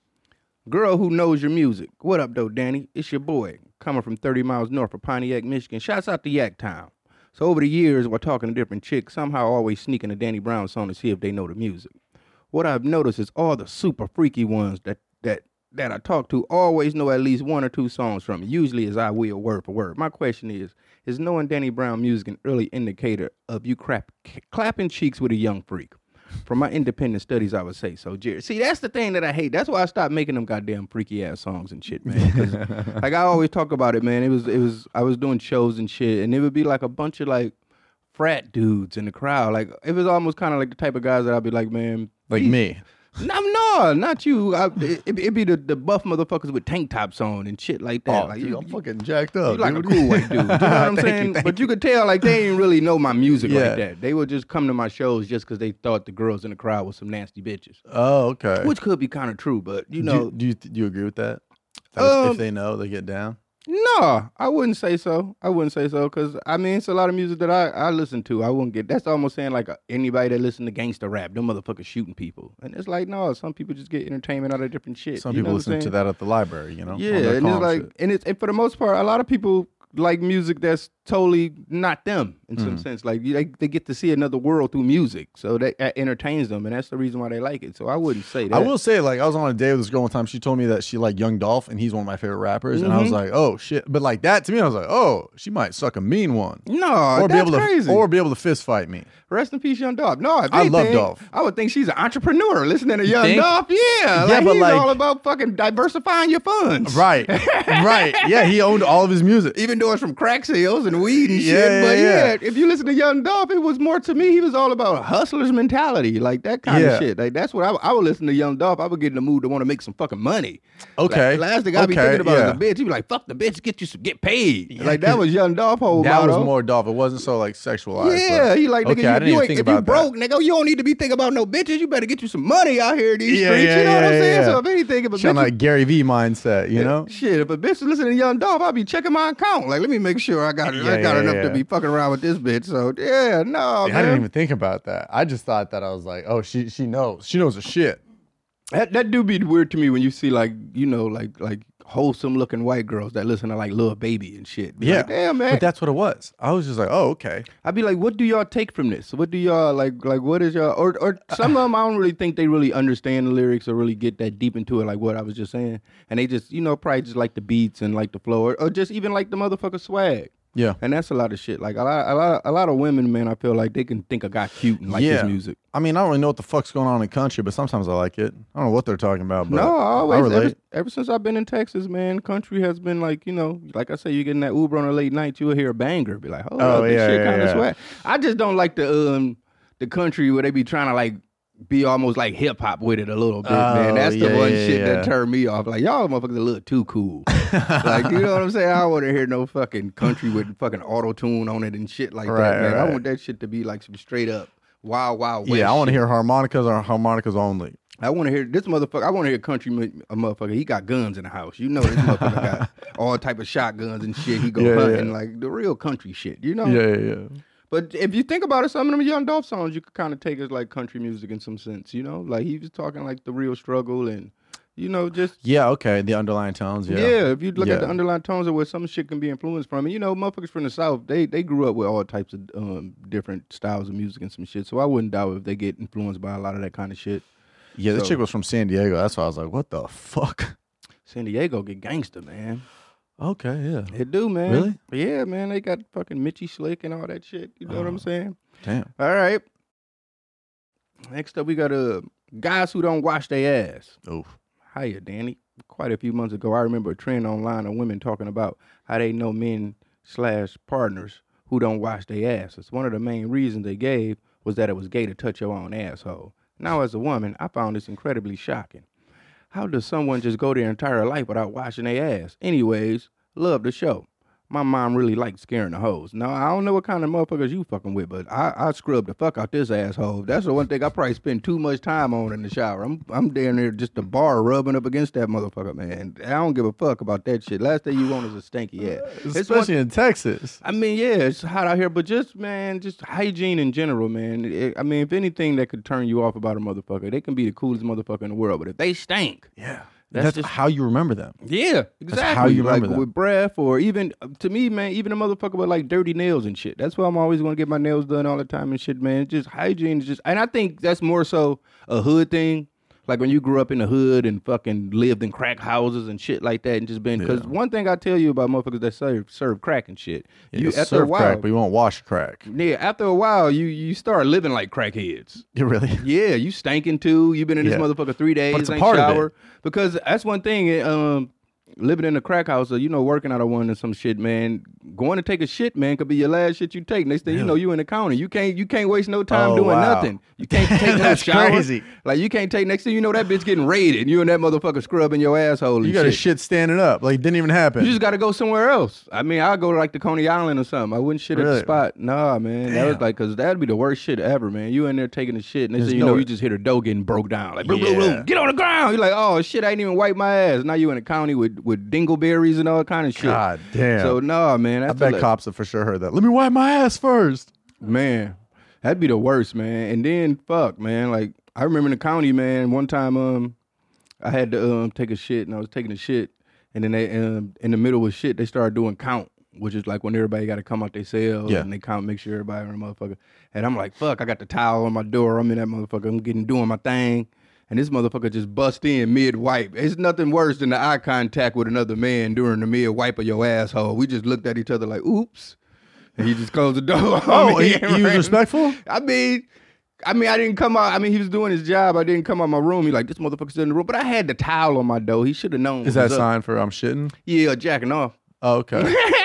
girl who knows your music. What up though, Danny? It's your boy coming from thirty miles north of Pontiac, Michigan. Shouts out to Yak Town. So over the years, while talking to different chicks, somehow always sneaking a Danny Brown song to see if they know the music. What I've noticed is all the super freaky ones that that that I talk to always know at least one or two songs from it. Usually is I will word for word. My question is, is knowing Danny Brown music an early indicator of you crap, clapping cheeks with a young freak? From my independent studies, I would say so. Jerry. See, that's the thing that I hate. That's why I stopped making them goddamn freaky ass songs and shit, man. 'Cause, like I always talk about it, man. It was, it was. I was doing shows and shit, and it would be like a bunch of like frat dudes in the crowd. Like it was almost kind of like the type of guys that I'd be like, man, Like these- me. No, no, not you. I, it, it'd be the, the buff motherfuckers with tank tops on and shit like that. Oh, like dude, you, I'm fucking jacked up. you like dude. a cool white dude. You know what I'm Thank you, saying? thank But you could tell like they didn't really know my music Yeah. like that. They would just come to my shows just because they thought the girls in the crowd were some nasty bitches, Oh, okay. which could be kind of true. But you do know, you, do you do you agree with that? That if- Um, if they know, they get down. no, I wouldn't say so. I wouldn't say so because I mean it's a lot of music that I, I listen to. I wouldn't get. That's almost saying like uh, anybody that listen to gangster rap, them motherfuckers shooting people, and it's like no, some people just get entertainment out of different shit. Some you people know what listen I'm to saying? that at the library, you know. on Yeah, their and it's calm like, shit. and it's and for the most part, a lot of people like music that's totally not them in some Mm. sense. Like they they get to see another world through music, so that, that entertains them, and that's the reason why they like it. So I wouldn't say that. I will say, like, I was on a date with this girl one time. She told me that she liked Young Dolph, and he's one of my favorite rappers. And I was Mhm. like, oh shit! But like that to me, I was like, oh, she might suck a mean one, No, or be that's able to, crazy. or be able to fist fight me. Rest in peace, Young Dolph. No, if I love anything, Dolph. I would think she's an entrepreneur listening to Young think? Dolph. Yeah, like, but he's like- all about fucking diversifying your funds. Right, right. Yeah, he owned all of his music. Even though it's from crack sales and weed and Yeah, shit. yeah, But yeah, yeah. if you listen to Young Dolph, it was more to me, he was all about a hustler's mentality, like that kind Yeah. of shit. Like that's what I, I would listen to Young Dolph. I would get in the mood to want to make some fucking money. Okay. Like, last thing I'd be Okay, thinking about yeah. is a bitch. He'd be like, fuck the bitch, get you some, get paid. like that was Young Dolph whole That was motto. more Dolph. It wasn't so like sexualized. Yeah, but- he like, nigga, okay, you, I didn't you even ain't, think if you about broke, that. nigga, you don't need to be thinking about no bitches. You better get you some money out here in these Yeah, streets. yeah, you know what I'm yeah, saying? yeah. So if anything, if a Showing bitch like Gary V mindset, you know? Shit, if a bitch is listening to Young Dolph, I'll be checking my account. Like, let me make sure I got Yeah, I got yeah, enough yeah. to be fucking around with this bitch. So yeah, no, Yeah, I man. didn't even think about that. I just thought that I was like, oh, she she knows. She knows her shit. that that do be weird to me when you see like, you know, like like wholesome looking white girls that listen to like Lil Baby and shit. Be Yeah. like, damn man. But that's what it was. I was just like, oh, okay. I'd be like, what do y'all take from this? What do y'all like like what is y'all or or some of them I don't really think they really understand the lyrics or really get that deep into it, like what I was just saying. And they just, you know, probably just like the beats and like the flow or, or just even like the motherfucker swag. Yeah. And that's a lot of shit. Like a lot, a lot, a lot of women, man. I feel like they can think a guy cute and like yeah. his music. I mean, I don't really know what the fuck's going on in country, but sometimes I like it. I don't know what they're talking about, but No, I I always relate. ever, ever since I've been in Texas, man, country has been like, you know, like I say, you get in that Uber on a late night, you'll hear a banger, be like, oh, Oh, this yeah, shit yeah, kind of yeah. swag. I just don't like the um the country where they be trying to like be almost like hip hop with it a little bit, man. Oh, That's the yeah, one yeah, shit yeah. that turned me off. Like y'all motherfuckers a little too cool. Like you know what I'm saying? I don't want to hear no fucking country with fucking auto tune on it and shit like Right, that, man. I right. want that shit to be like some straight up wild, wild west. Yeah, I want to shit. hear harmonicas or harmonicas only. I want to hear this motherfucker. I want to hear country mu- a motherfucker. He got guns in the house. You know this motherfucker got all type of shotguns and shit. He go Yeah, hunting yeah. like the real country shit. You know. Yeah, yeah, yeah. But if you think about it, some of them Young Dolph songs you could kind of take as like country music in some sense. You know, like he was talking like the real struggle and you know just. Yeah, okay. The underlying tones, yeah. Yeah, if you look Yeah. at the underlying tones of where some shit can be influenced from, and you know, motherfuckers from the South, they they grew up with all types of um, different styles of music and some shit. So I wouldn't doubt if they get influenced by a lot of that kind of shit. Yeah, this So- chick was from San Diego. That's why I was like, what the fuck? San Diego get gangster, man. Okay, yeah. It do, man. Really? Yeah, man. They got fucking Mitchy Slick and all that shit. You know what I'm Oh. saying? Damn. All right. Next up, we got uh, guys who don't wash their ass. Oof. Hiya, Danny. Quite a few months ago, I remember a trend online of women talking about how they know men slash partners who don't wash their asses. One of the main reasons they gave was that it was gay to touch your own asshole. Now, as a woman, I found this incredibly shocking. How does someone just go their entire life without washing their ass? Anyways, love the show. My mom really liked scaring the hoes. Now, I don't know what kind of motherfuckers you fucking with, but I, I scrub the fuck out this asshole. That's the one thing I probably spend too much time on in the shower. I'm I'm down there just the bar rubbing up against that motherfucker, man. I don't give a fuck about that shit. Last thing you want is a stinky ass. It's one- Especially in Texas. I mean, yeah, it's hot out here, but just, man, just hygiene in general, man. It- I mean, if anything that could turn you off about a motherfucker, they can be the coolest motherfucker in the world, but if they stink, Yeah. That's That's, just- how you remember them. yeah, exactly. how you remember like them. with breath, or even to me, man, even a motherfucker with like dirty nails and shit. That's why I'm always gonna get my nails done all the time and shit, man. Just hygiene is just, and I think that's more so a hood thing. Like when you grew up in the hood and fucking lived in crack houses and shit like that and just been, because Yeah. one thing I tell you about motherfuckers that serve serve crack and shit, Yeah, you you after a serve while, crack, but you won't wash crack. yeah, after a while you you start living like crackheads. You really? Yeah, you stinking too. You've been in this Yeah. motherfucker three days, But it's a ain't part of it. shower. Because that's one thing, um, living in a crack house or, you know, working out of one or some shit, man, going to take a shit, man, could be your last shit you take. Next thing you know, you in the county. You can't you can't waste no time Oh, doing wow. nothing. You can't take no That's shower. crazy. Like, you can't take, next thing you know, that bitch getting raided. You and that motherfucker scrubbing your asshole and You got a shit. shit standing up. Like, it didn't even happen. You just got to go somewhere else. I mean, I'll go to like the Coney Island or something. I wouldn't shit at Really? the spot. Nah, man. That was Damn. like, because that'd be the worst shit ever, man. You in there taking the shit, and next There's thing you know, no- you just hit a dough getting broke down. Like, boom, boom, Yeah. boom, get on the ground. You're like, oh, shit, I ain't even wipe my ass. Now you in the county with, with dingleberries and all kind of shit. God damn. So, nah, man. I That's bet like, cops have for sure heard that. Let me wipe my ass first. Man, that'd be the worst, man. And then, fuck, man. Like, I remember in the county, man, one time um, I had to um, take a shit, and I was taking a shit, and then they um, in the middle of shit, they started doing count, which is like when everybody got to come out their cell, Yeah. and they count, make sure everybody in the motherfucker. And I'm like, fuck, I got the towel on my door. I'm in that motherfucker. I'm getting doing my thing. And this motherfucker just bust in mid-wipe. It's nothing worse than the eye contact with another man during the mid-wipe of your asshole. We just looked at each other like, oops. And he just closed the door. Oh, on me he, and he was ran. respectful? I mean, I mean, I didn't come out. I mean, he was doing his job. I didn't come out my room. He like, this motherfucker's in the room. But I had the towel on my door. He should have known. Is what that was a up. sign for I'm shitting? Yeah, jacking off. Oh, okay.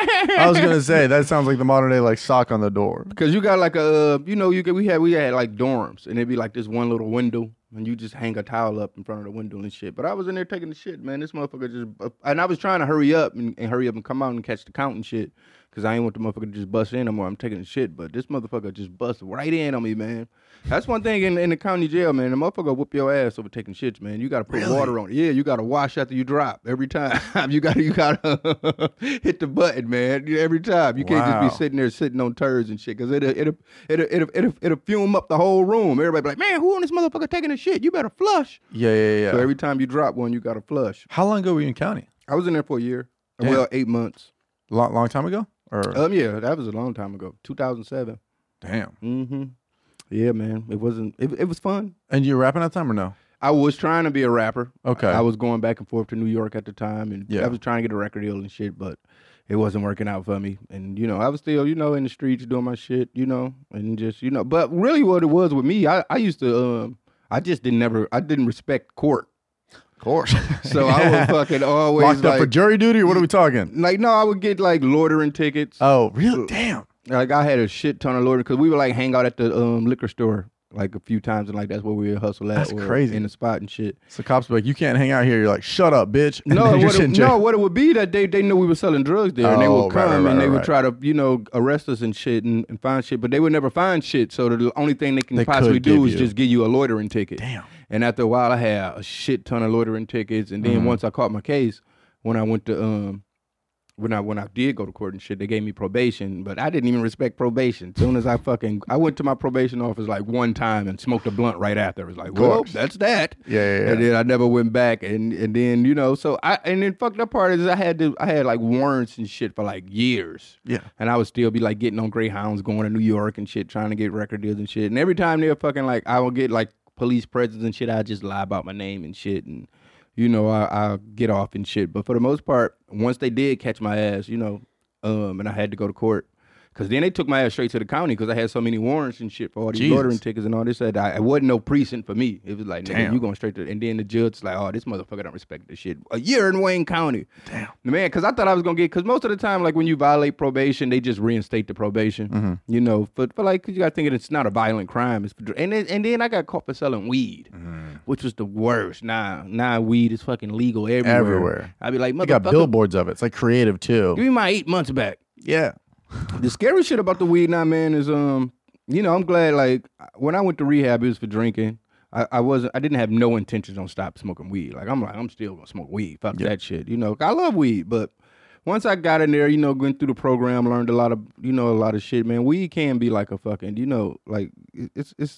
I was gonna say that sounds like the modern day like sock on the door. Cause you got like a, you know, you get, we had we had like dorms, and it'd be like this one little window, and you just hang a towel up in front of the window and shit. But I was in there taking the shit, man. This motherfucker just, and I was trying to hurry up and, and hurry up and come out and catch the count and shit, cause I ain't want the motherfucker to just bust in no more. I'm taking the shit, but this motherfucker just bust right in on me, man. That's one thing in, in the county jail, man. The motherfucker whoop your ass over taking shits, man. You gotta put Really? water on it. Yeah, you gotta wash after you drop every time. you gotta you gotta hit the button, man. Every time. You can't Wow. just be sitting there sitting on turds and shit, cause it'll it'll it'll it'll, it'll, it'll fume up the whole room. Everybody be like, man, who on this motherfucker taking a shit? You better flush. Yeah, yeah, yeah. So every time you drop one, you gotta flush. How long ago were you in county? I was in there for a year. Damn. Well, eight months. Long, long time ago? Or Um, yeah, that was a long time ago. two thousand seven. damn. Mm-hmm. Yeah, man. It wasn't. It, it was fun. And you were rapping at the time or no? I was trying to be a rapper. Okay. I was going back and forth to New York at the time, and Yeah. I was trying to get a record deal and shit, but it wasn't working out for me. And you know, I was still, you know, in the streets doing my shit, you know, and just, you know. But really, what it was with me, I, I used to, um, I just didn't never, I didn't respect court. Of course. So I was fucking always Locked like, up for jury duty or what are we talking? like, no, I would get like loitering tickets. Oh, really? Damn. Like I had a shit ton of loitering because we would like hang out at the um, liquor store like a few times, and like that's where we would hustle at. That's or crazy. in the spot and shit. So cops be like, you can't hang out here. You're like, shut up, bitch. And No, then you're what sitting it, in jail. no, what it would be that they they knew we were selling drugs there, and they Oh, would right, come right, and they right, would right. try to, you know, arrest us and shit and, and find shit, but they would never find shit. So the only thing they can They possibly could do give is you- just give you a loitering ticket. Damn. And after a while, I had a shit ton of loitering tickets, and then Mhm. once I caught my case, when I went to um. When I when I did go to court and shit, they gave me probation, but I didn't even respect probation. As soon as I fucking I went to my probation office like one time and smoked a blunt right after. It was like, well, course. that's that. Yeah, yeah, yeah. And then I never went back, and and then you know, so I and then fucked up part is I had to I had like warrants and shit for like years. Yeah. And I would still be like getting on Greyhounds, going to New York and shit, trying to get record deals and shit. And every time they're fucking like, I would get like police presence and shit, I just lie about my name and shit, and you know, I I get off and shit. But for the most part, once they did catch my ass, you know, um, and I had to go to court. Cause then they took my ass straight to the county because I had so many warrants and shit for all these Jesus. loitering tickets and all this. That I, it wasn't no precinct for me. It was like, nigga, Damn. you going straight to. And then the judge's like, oh, this motherfucker don't respect this shit. A year in Wayne County. Damn. Man, because I thought I was gonna get. Because most of the time, like when you violate probation, they just reinstate the probation. Mhm. You know, but for like, 'cause you gotta think it's not a violent crime. It's for, dr- and then, and then I got caught for selling weed, Mm-hmm. which was the worst. Nah, nah, weed is fucking legal everywhere. Everywhere. I'd be like, You got motherfucker, billboards of it. It's like creative too. give me my eight months back. Yeah. The scary shit about the weed now, man, is um, you know, I'm glad like when I went to rehab, it was for drinking. I, I wasn't, I didn't have no intentions on stop smoking weed. Like I'm like, I'm still gonna smoke weed. Fuck Yeah. that shit. You know, I love weed, but once I got in there, you know, went through the program, learned a lot of, you know, a lot of shit, man. Weed can be like a fucking, you know, like it- it's it's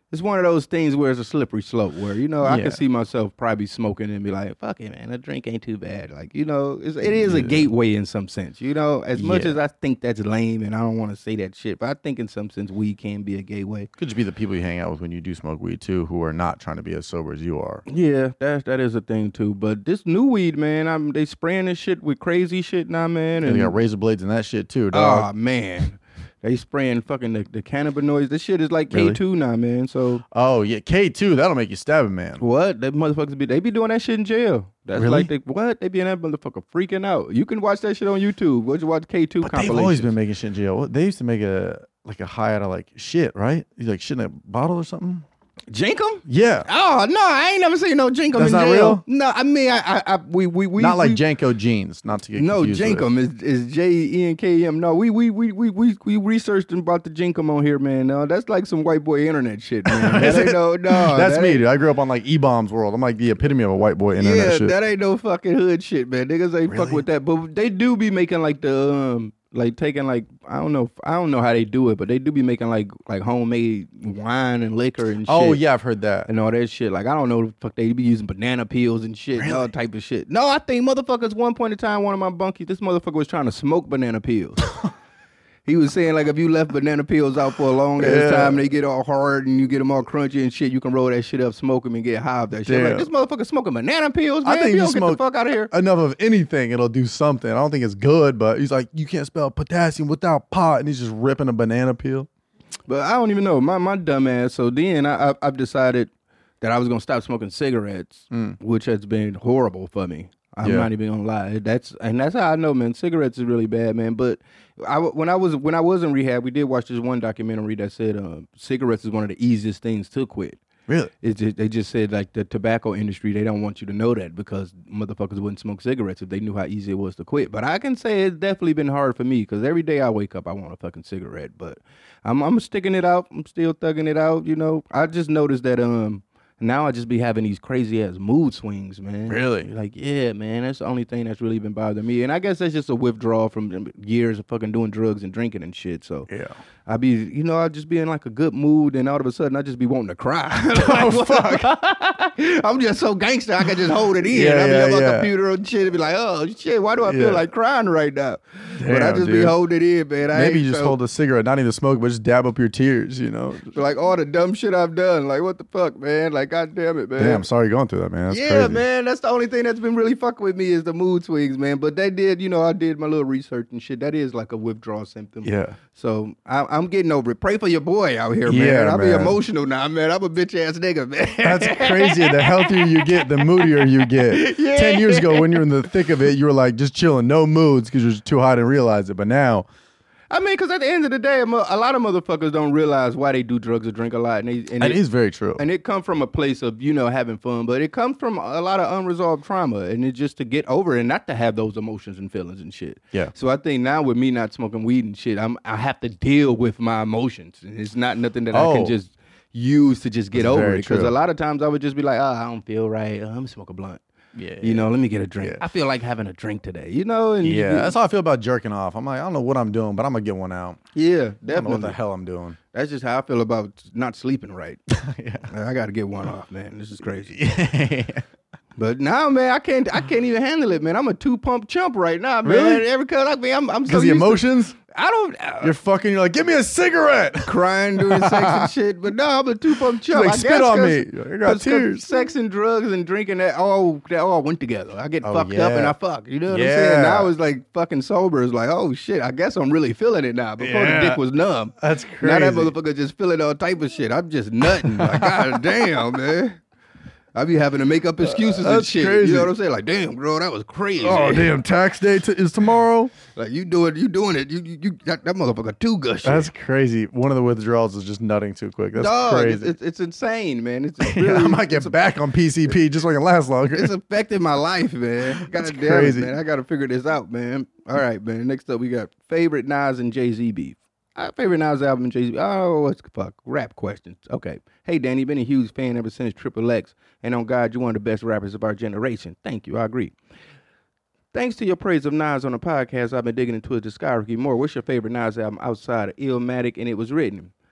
It's one of those things where it's a slippery slope where, you know, I Yeah. can see myself probably smoking and be like, fuck it, man, a drink ain't too bad. Like, you know, it's, it is a gateway in some sense, you know, as much Yeah. as I think that's lame and I don't want to say that shit, but I think in some sense weed can be a gateway. Could just be the people you hang out with when you do smoke weed too, who are not trying to be as sober as you are. Yeah, that that is a thing too. But this new weed, man, I'm they spraying this shit with crazy shit now, man. And And they got razor blades and that shit too, oh dog. man, they spraying fucking the, the cannabinoids. This shit is like Really? K two now, man. So Oh yeah, K two, that'll make you stab a man. what? That motherfuckers be they be doing that shit in jail. That's Really? like they what? They be in that motherfucker freaking out. You can watch that shit on YouTube. Go just watch K two But they've compilations. always been making shit in jail. What- They used to make a like a high out of like shit, right? You like shit in a bottle or something? Jinkum? Yeah. Oh no, I ain't never seen no Jinkum That's in not jail. real? No, I mean I I, I we we we Not like we, Janko jeans, not to get No, confused with. Jinkum is is J E N K M. No, we we we we we we researched about the Jinkum on here, man. No, that's like some white boy internet shit, man. That ain't no no. That's that me, ain't- dude. I grew up on like E-Bombs world. I'm like the epitome of a white boy internet Yeah, shit. that ain't no fucking hood shit, man. Niggas ain't fuck Really? with that, but they do be making like the um like taking like I don't know I don't know how they do it, but they do be making like like homemade wine and liquor and shit. Oh yeah, I've heard that. And all that shit. Like, I don't know the fuck they be using banana peels and shit, and all type of shit. No, I think motherfuckers, one point in time, one of my bunkies, this motherfucker was trying to smoke banana peels. He was saying, like, if you left banana peels out for a long ass Yeah. time, they get all hard and you get them all crunchy and shit, you can roll that shit up, smoke them, and get high off that shit. Like, Damn. this motherfucker smoking banana peels, man. I think if you you don't get smoke the fuck out of here. enough of anything, it'll do something. I don't think it's good, but he's like, you can't spell potassium without pot, and he's just ripping a banana peel. But I don't even know. My my dumb ass. So then I, I, I've decided that I was going to stop smoking cigarettes, which has been horrible for me. I'm Yeah. not even gonna lie. That's and that's how I know, man. Cigarettes is really bad, man. But I, when I was when I was in rehab, we did watch this one documentary that said uh, cigarettes is one of the easiest things to quit. Really? It's just, they just said like the tobacco industry, they don't want you to know that because motherfuckers wouldn't smoke cigarettes if they knew how easy it was to quit. But I can say it's definitely been hard for me because every day I wake up, I want a fucking cigarette. But I'm I'm sticking it out. I'm still thugging it out. You know, I just noticed that um. Now I just be having these crazy ass mood swings, man. Really? Like, yeah, man. That's the only thing that's really been bothering me. And I guess that's just a withdrawal from years of fucking doing drugs and drinking and shit. So Yeah. I be, you know, I just be in like a good mood, and all of a sudden I just be wanting to cry. Like, Oh, fuck. I'm just so gangster, I can just hold it in. Yeah, I be yeah, on my yeah. computer and shit, and be like, oh shit, why do I Yeah. feel like crying right now? but I Damn, just be dude. holding it in, man. I Maybe ain't you just so- hold a cigarette, not even smoke, but just dab up your tears, you know? like all the dumb shit I've done. Like, what the fuck, man? Like, god damn it, man. Damn, sorry you're going through that, man. That's yeah, crazy. man, that's the only thing that's been really fucking with me is the mood swings, man. But they did, you know, I did my little research and shit. That is like a withdrawal symptom. Yeah. So I, I'm getting over it. Pray for your boy out here, man. Yeah, I be man. emotional now, man. I'm a bitch ass nigga, man. That's crazy. The healthier you get, the moodier you get. Yeah. Ten years ago, when you're in the thick of it, you were like just chilling, no moods because you're too high to realize it. But now, I mean, because at the end of the day, a mo- a lot of motherfuckers don't realize why they do drugs or drink a lot, and they and it it- is very true. And it comes from a place of, you know, having fun, but it comes from a lot of unresolved trauma, and it's just to get over it and not to have those emotions and feelings and shit. Yeah. So I think now with me not smoking weed and shit, I'm I have to deal with my emotions, and it's not nothing that I Oh. can just use to just get That's over very it. Because true. a lot of times I would just be like, oh, I don't feel right. Oh, I'm gonna smoke a blunt. Yeah. You know, let me get a drink. Yeah. I feel like having a drink today. You know, and Yeah, you- that's how I feel about jerking off. I'm like, I don't know what I'm doing, but I'm gonna get one out. yeah, I don't know definitely. what the hell I'm doing. That's just how I feel about not sleeping right. yeah. I got to get one off, man. This is crazy. But now, man, I can't. I can't even handle it, man. I'm a two pump chump right now, man. Really? Every cause I mean, I'm, I'm so Because the used to- emotions, I don't. Uh, you're fucking. You're like, give me a cigarette. crying during sex and shit. But no, I'm a two pump chump. like, I spit guess on 'cause- me. I got 'cause- 'cause tears. Sex and drugs and drinking that all that all went together. I get Oh, fucked up yeah. and I fuck. You know what I'm Yeah. saying? Now it's like fucking sober. It's like, oh shit. I guess I'm really feeling it now. Before Yeah. the dick was numb. That's Now that crazy. motherfucker just feeling all type of shit. I'm just nutting. Like, god damn, man. I be having to make up excuses and That's shit. crazy. You know what I'm saying? Like, damn, bro, that was crazy. Oh damn! Tax day t- is tomorrow. Like you doing, you doing it. You, you, you that, that motherfucker too gushy. That's crazy. One of the withdrawals is just nutting too quick. That's Dog, crazy. It's, it's, it's insane, man. It's it's Yeah, really, I might get back on P C P just so I can last longer. it's affected my life, man. God That's damn crazy. it, man. I got to figure this out, man. All right, man. Next up, we got favorite Nas and Jay-Z beef. Our favorite Nas album and Jay-Z. Oh, what's the fuck? Rap questions. Okay. Hey, Danny, been a huge fan ever since Triple X. And on God, you're one of the best rappers of our generation. Thank you. I agree. Thanks to your praise of Nas on the podcast, I've been digging into his discography more. What's your favorite Nas album outside of Illmatic and It Was Written?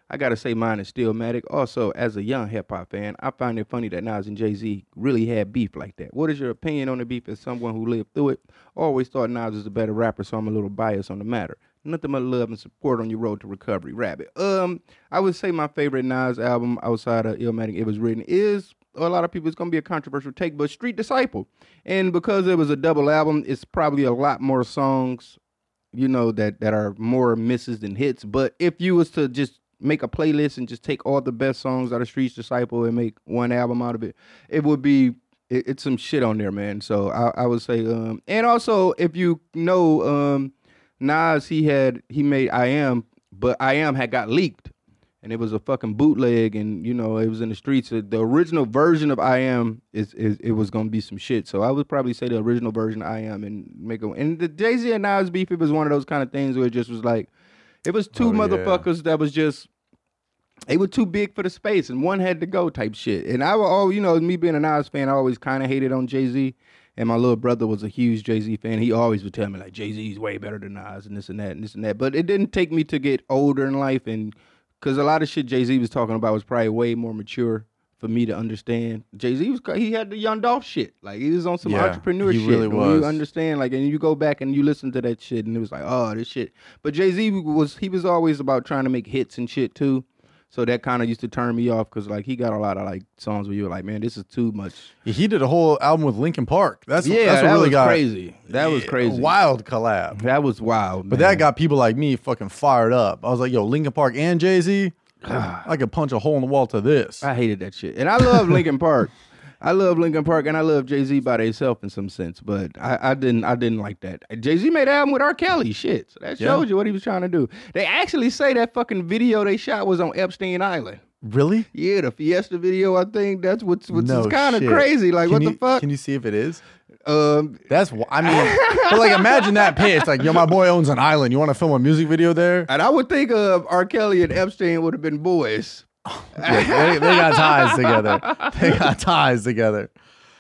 I gotta say mine is Stillmatic. Also, as a young hip hop fan, I find it funny that Nas and Jay-Z really had beef like that. What is your opinion on the beef as someone who lived through it? I always thought Nas was a better rapper, so I'm a little biased on the matter. Nothing but love and support on your road to recovery, Rabbit. Um, I would say my favorite Nas album outside of Illmatic, It Was Written, is a lot of people. It's gonna be a controversial take, but Street Disciple, and because it was a double album, it's probably a lot more songs, you know, that that are more misses than hits. But if you was to just make a playlist and just take all the best songs out of Street Disciple and make one album out of it, it would be it, it's some shit on there, man. So I, I would say, um, and also if you know, um. Nas, he had, he made I Am, but I Am had got leaked, and it was a fucking bootleg, and, you know, it was in the streets. The original version of I Am, is, is it was going to be some shit, so I would probably say the original version of I Am, and make a, and the Jay-Z and Nas beef, it was one of those kind of things where it just was like, it was two Oh, yeah. motherfuckers that was just, they were too big for the space, and one had to go type shit, and I would all, you know, me being a Nas fan, I always kind of hated on Jay-Z. And my little brother was a huge Jay-Z fan. He always would tell me, like, Jay-Z's way better than Nas and this and that and this and that. But it didn't take me to get older in life. And because a lot of shit Jay-Z was talking about was probably way more mature for me to understand. Jay-Z, was he had the Young Dolph shit. Like, he was on some Yeah, entrepreneur he shit. really and was. You understand, like, and you go back and you listen to that shit, and it was like, oh, this shit. But Jay-Z was, he was always about trying to make hits and shit, too. So that kind of used to turn me off because, like, he got a lot of, like, songs where you were like, man, this is too much. He did a whole album with Linkin Park. That's Yeah, that's what that really was got crazy. That was Yeah, crazy. Wild collab. That was wild, But man. that got people like me fucking fired up. I was like, yo, Linkin Park and Jay-Z, I could punch a hole in the wall to this. I hated that shit. And I love Linkin Park. I love Linkin Park and I love Jay-Z by themselves in some sense, but I, I didn't I didn't like that. Jay-Z made an album with R. Kelly, shit. So that Yeah. shows you what he was trying to do. They actually say that fucking video they shot was on Epstein Island. Really? Yeah, the Fiesta video, I think that's what's what's No kind of shit. crazy. Like, Can what you- the fuck? Can you see if it is? Um, That's wh- I mean, but like imagine that pitch. Like, yo, my boy owns an island. You want to film a music video there? and I would think of R. Kelly and Epstein would have been boys. Yeah, they, they got ties together. They got ties together.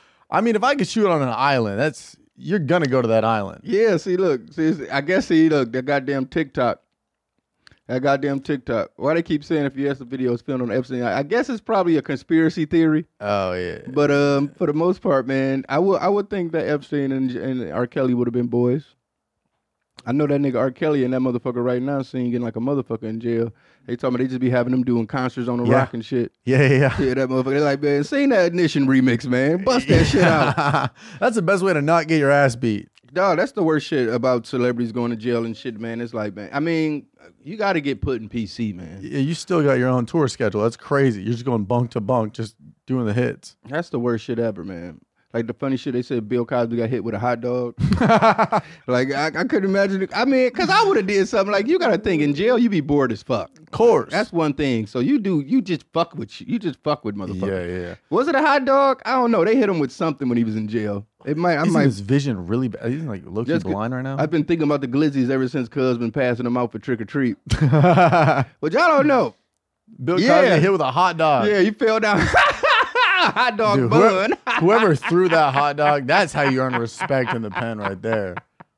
I mean, if I could shoot on an island, that's you're gonna go to that island. Yeah, see, look, see, I guess see, look, that goddamn TikTok, that goddamn TikTok. Why they keep saying if you ask the video is filmed on Epstein? I guess it's probably a conspiracy theory, Oh yeah. but um, for the most part, man, I would I would think that Epstein and, and R. Kelly would have been boys. I know that nigga R. Kelly and that motherfucker right now singing like a motherfucker in jail. They talking about they just be having them doing concerts on the Yeah. rock and shit. Yeah, yeah, yeah. Yeah, that motherfucker. They're like, man, sing that Ignition remix, man. Bust that shit out. That's the best way to not get your ass beat. Dog, that's the worst shit about celebrities going to jail and shit, man. It's like, man, I mean, you got to get put in P C, man. Yeah, you still got your own tour schedule. That's crazy. You're just going bunk to bunk, just doing the hits. That's the worst shit ever, man. Like the funny shit, they said Bill Cosby got hit with a hot dog. Like, I, I couldn't imagine it. I mean, because I would have did something like, you got to think, in jail, you be bored as fuck. Of course. That's one thing. So you do, you just fuck with, you just fuck with motherfuckers. yeah, yeah. Was it a hot dog? I don't know. They hit him with something when he was in jail. It might, I Isn't might. his vision really bad? He's like low-key Just- blind right now. I've been thinking about the glizzies ever since Cuz been passing them out for trick or treat. But y'all don't know. Bill Yeah. Cosby hit with a hot dog. Yeah, he fell down. Hot dog Dude, bun. whoever, whoever threw that hot dog, that's how you earn respect in the pen right there.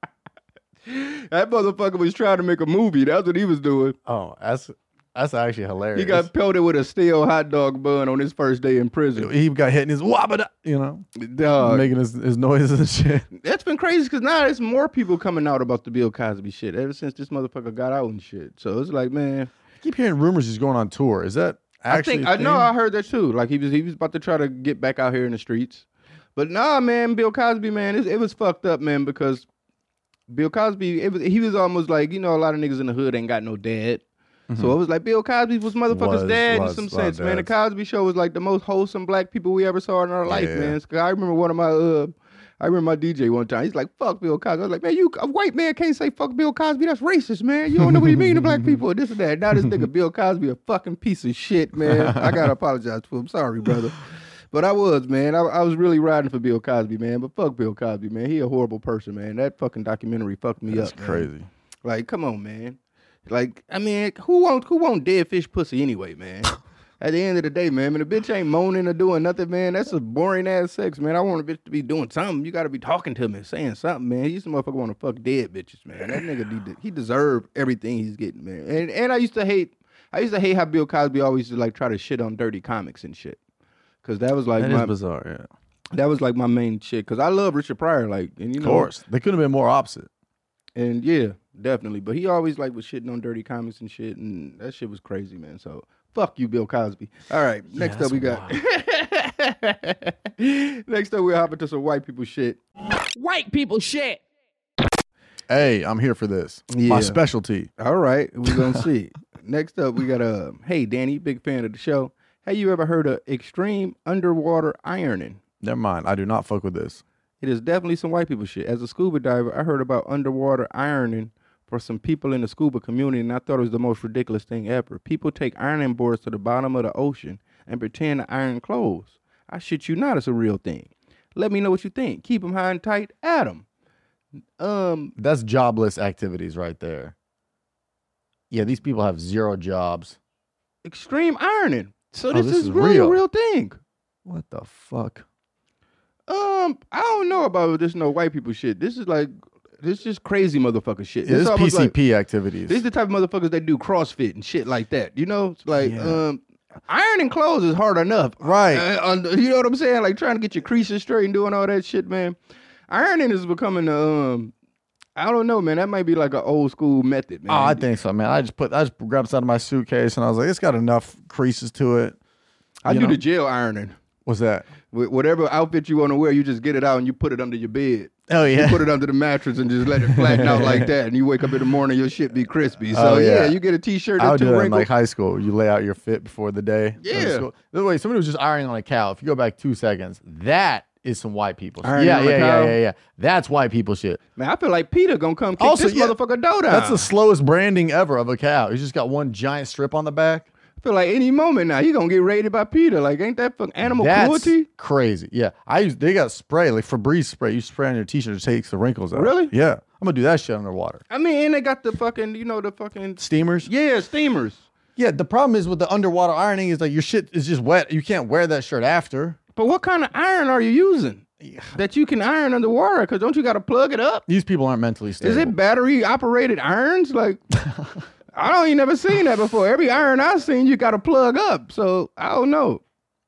That motherfucker was trying to make a movie. That's what he was doing. Oh, that's that's actually hilarious. He got pelted with a steel hot dog bun on his first day in prison. he got hit in his wabada, you know, Dog. making his, his noises and shit. That's been crazy because now there's more people coming out about the Bill Cosby shit ever since this motherfucker got out and shit. So it's like, man, I keep hearing rumors he's going on tour. Is that actually? I think a I know thing? I heard that too. Like he was he was about to try to get back out here in the streets, but nah, man, Bill Cosby, man, it, it was fucked up, man, because Bill Cosby, it was he was almost like, you know, a lot of niggas in the hood ain't got no dad. So it was like Bill Cosby was motherfucker's Was- dad was in a some lot of sense, man. The dads. Cosby Show was like the most wholesome black people we ever saw in our life, Yeah. man. 'Cause I remember one of my, uh, I remember my D J one time. He's like, "Fuck Bill Cosby." I was like, "Man, you a white man can't say fuck Bill Cosby. That's racist, man. You don't know what you mean to black people. This and that." Now this nigga Bill Cosby a fucking piece of shit, man. I gotta apologize to him. Sorry, brother. But I was, man. I, I was really riding for Bill Cosby, man. But fuck Bill Cosby, man. He a horrible person, man. That fucking documentary fucked me That's up. man. crazy. Like, come on, man. Like, I mean, who want who want dead fish pussy anyway, man? At the end of the day, man, when a bitch ain't moaning or doing nothing, man, that's a boring ass sex, man. I want a bitch to be doing something. You got to be talking to me, saying something, man. He used to motherfucker want to fuck dead bitches, man. That nigga, de- he deserved everything he's getting, man. And and I used to hate I used to hate how Bill Cosby always used to like try to shit on dirty comics and shit. Cause that was like That my is bizarre, yeah. that was like my main shit. Cause I love Richard Pryor, like and you Of know, course. They could have been more opposite. and yeah, definitely. But he always like was shitting on dirty comics and shit, and that shit was crazy, man. So fuck you, Bill Cosby. All right, next up we got. Next up we'll hop into some white people shit. White people shit. Hey, I'm here for this. Yeah. My specialty. All right, we're gonna see. Next up we got a. Uh, hey, Danny, big fan of the show. Have you ever heard of extreme underwater ironing? Never mind. I do not fuck with this. It is definitely some white people shit. As a scuba diver, I heard about underwater ironing for some people in the scuba community, and I thought it was the most ridiculous thing ever. People take ironing boards to the bottom of the ocean and pretend to iron clothes. I shit you not, it's a real thing. Let me know what you think. Keep them high and tight, Adam. Um, That's jobless activities right there. Yeah, these people have zero jobs. extreme ironing. So Oh, this, this is, is really real. a real thing. What the fuck? Um, I don't know about this no white people shit. This is like this is just crazy motherfucker shit. Yeah, this is P almost C like- P activities. This is the type of motherfuckers that do CrossFit and shit like that. You know, it's like Yeah. um, ironing clothes is hard enough, Right. Uh, on- you know what I'm saying? Like trying to get your creases straight and doing all that shit, man. Ironing is becoming um, I don't know, man. That might be like an old school method, man. Oh, I think so, man. I just put I just grabbed this out of my suitcase and I was like, it's got enough creases to it. I you do know? the jail ironing. What's that? Wh- Whatever outfit you want to wear, you just get it out and you put it under your bed. Oh You yeah. put it under the mattress and just let it flatten out like that. And you wake up in the morning, your shit be crispy. So Oh, yeah. yeah. you get a t-shirt I or would do two that in wrinkles. like high school. You lay out your fit before the day. Go to Yeah. school. By the way, somebody was just ironing on a cow. If you go back two seconds, that is some white people shit. Ironing Yeah, on a yeah, cow? yeah, yeah, yeah. That's white people shit. Man, I feel like Peter gonna come kick Also, this yeah, motherfucker dough down. That's the slowest branding ever of a cow. He's just got one giant strip on the back. I feel like any moment now he gonna get raided by Peter. Like, ain't that fucking animal That's cruelty? crazy. Yeah, I use. They got spray like Febreze spray. You spray on your t-shirt, it takes the wrinkles out. Really? Yeah, I'm gonna do that shit underwater. I mean, and they got the fucking, you know, the fucking Steamers. yeah steamers. Yeah, the problem is with the underwater ironing is like your shit is just wet. You can't wear that shirt after. But what kind of iron are you using that you can iron underwater? Because don't you got to plug it up? These people aren't mentally stable. Is it battery operated irons? Like, I don't even never seen that before. Every iron I've seen, you got to plug up. So I don't know.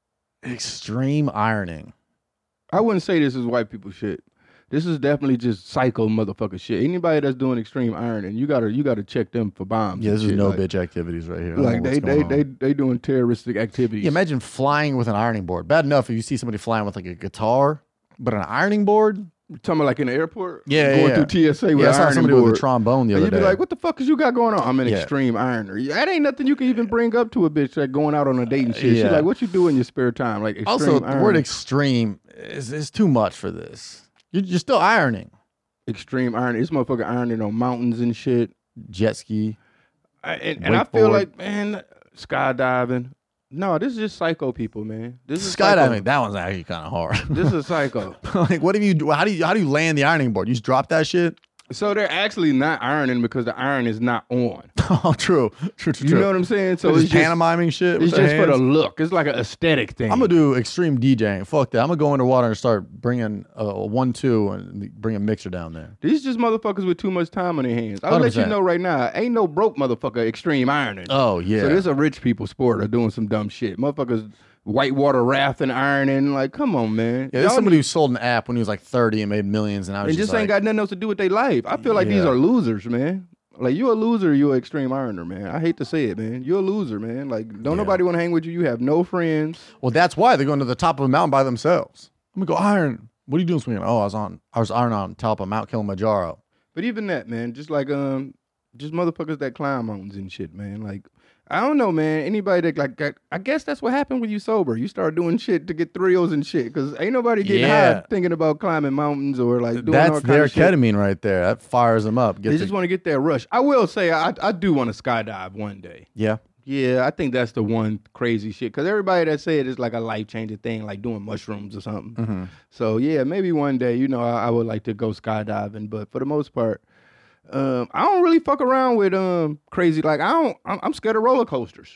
extreme ironing? I wouldn't say this is white people shit. This is definitely just psycho motherfucker shit. Anybody that's doing extreme ironing, you gotta you gotta check them for bombs. Yeah, and this is shit. no like, bitch activities right here. I don't Like know they what's they, going they on. they doing terroristic activities. Yeah, imagine flying with an ironing board. Bad enough if you see somebody flying with like a guitar, but an ironing board. Talking about like in the airport, Yeah, going yeah, through T S A with Yeah, I an saw ironing somebody board. with a trombone the And other you'd be day. like, "What the fuck is you got going on?" I'm an Yeah. extreme ironer. That ain't nothing you can even bring up to a bitch that going out on a date and shit. She's Yeah. like, "What you do in your spare time?" Like extreme Also, the word ironing. extreme is, is too much for this. You're, you're still ironing. extreme ironing. This motherfucker ironing on mountains and shit. Jet ski. I, and, and I feel Wakeboard. like, man, skydiving. No, this is just psycho people, man. This is psycho. Skydiving, that one's actually kind of hard. This is psycho. like, what do you do? How do you how do you land the ironing board? You just drop that shit? So they're actually not ironing because the iron is not on. Oh, true, true, true. You know what I'm saying? So So it's just just, pantomiming shit. with it's their just for the hands? look. It's like an aesthetic thing. I'm gonna do extreme DJing. Fuck that. I'm gonna go underwater and start bringing a, a one-two and bring a mixer down there. These just motherfuckers with too much time on their hands. I'll one hundred let you percent. know right now. Ain't no broke motherfucker extreme ironing. Oh yeah. So this a rich people sport of doing some dumb shit. Motherfuckers whitewater rafting, ironing. Like, come on, man. yeah, there's Y'all somebody who sold an app when he was like thirty and made millions, and I was and just, just like, ain't got nothing else to do with their life. I feel like these Yeah. are losers, man. Like, you a loser, you an extreme ironer, man. I hate to say it, man. You're a loser, man. Like, don't Yeah. nobody want to hang with you. You have no friends. well, that's why they're going to the top of a mountain by themselves. I'm gonna go iron. What are you doing swinging? Oh, I was on. I was ironing on top of Mount Kilimanjaro. But even that, man, just like um, just motherfuckers that climb mountains and shit, man. Like, I don't know, man. Anybody that like, got, I guess that's what happened when you sober. You start doing shit to get thrills and shit, because ain't nobody getting Yeah. high thinking about climbing mountains or like doing all That's kind their of shit. ketamine right there. That fires them up. They Gets just the- want to get that rush. I will say, I I do want to skydive one day. yeah. Yeah, I think that's the one crazy shit. Because everybody that say it is like a life changing thing, like doing mushrooms or something. Mm-hmm. So yeah, maybe one day, you know, I, I would like to go skydiving. But for the most part, um, I don't really fuck around with um crazy. Like I don't, I'm, I'm scared of roller coasters. Yeah.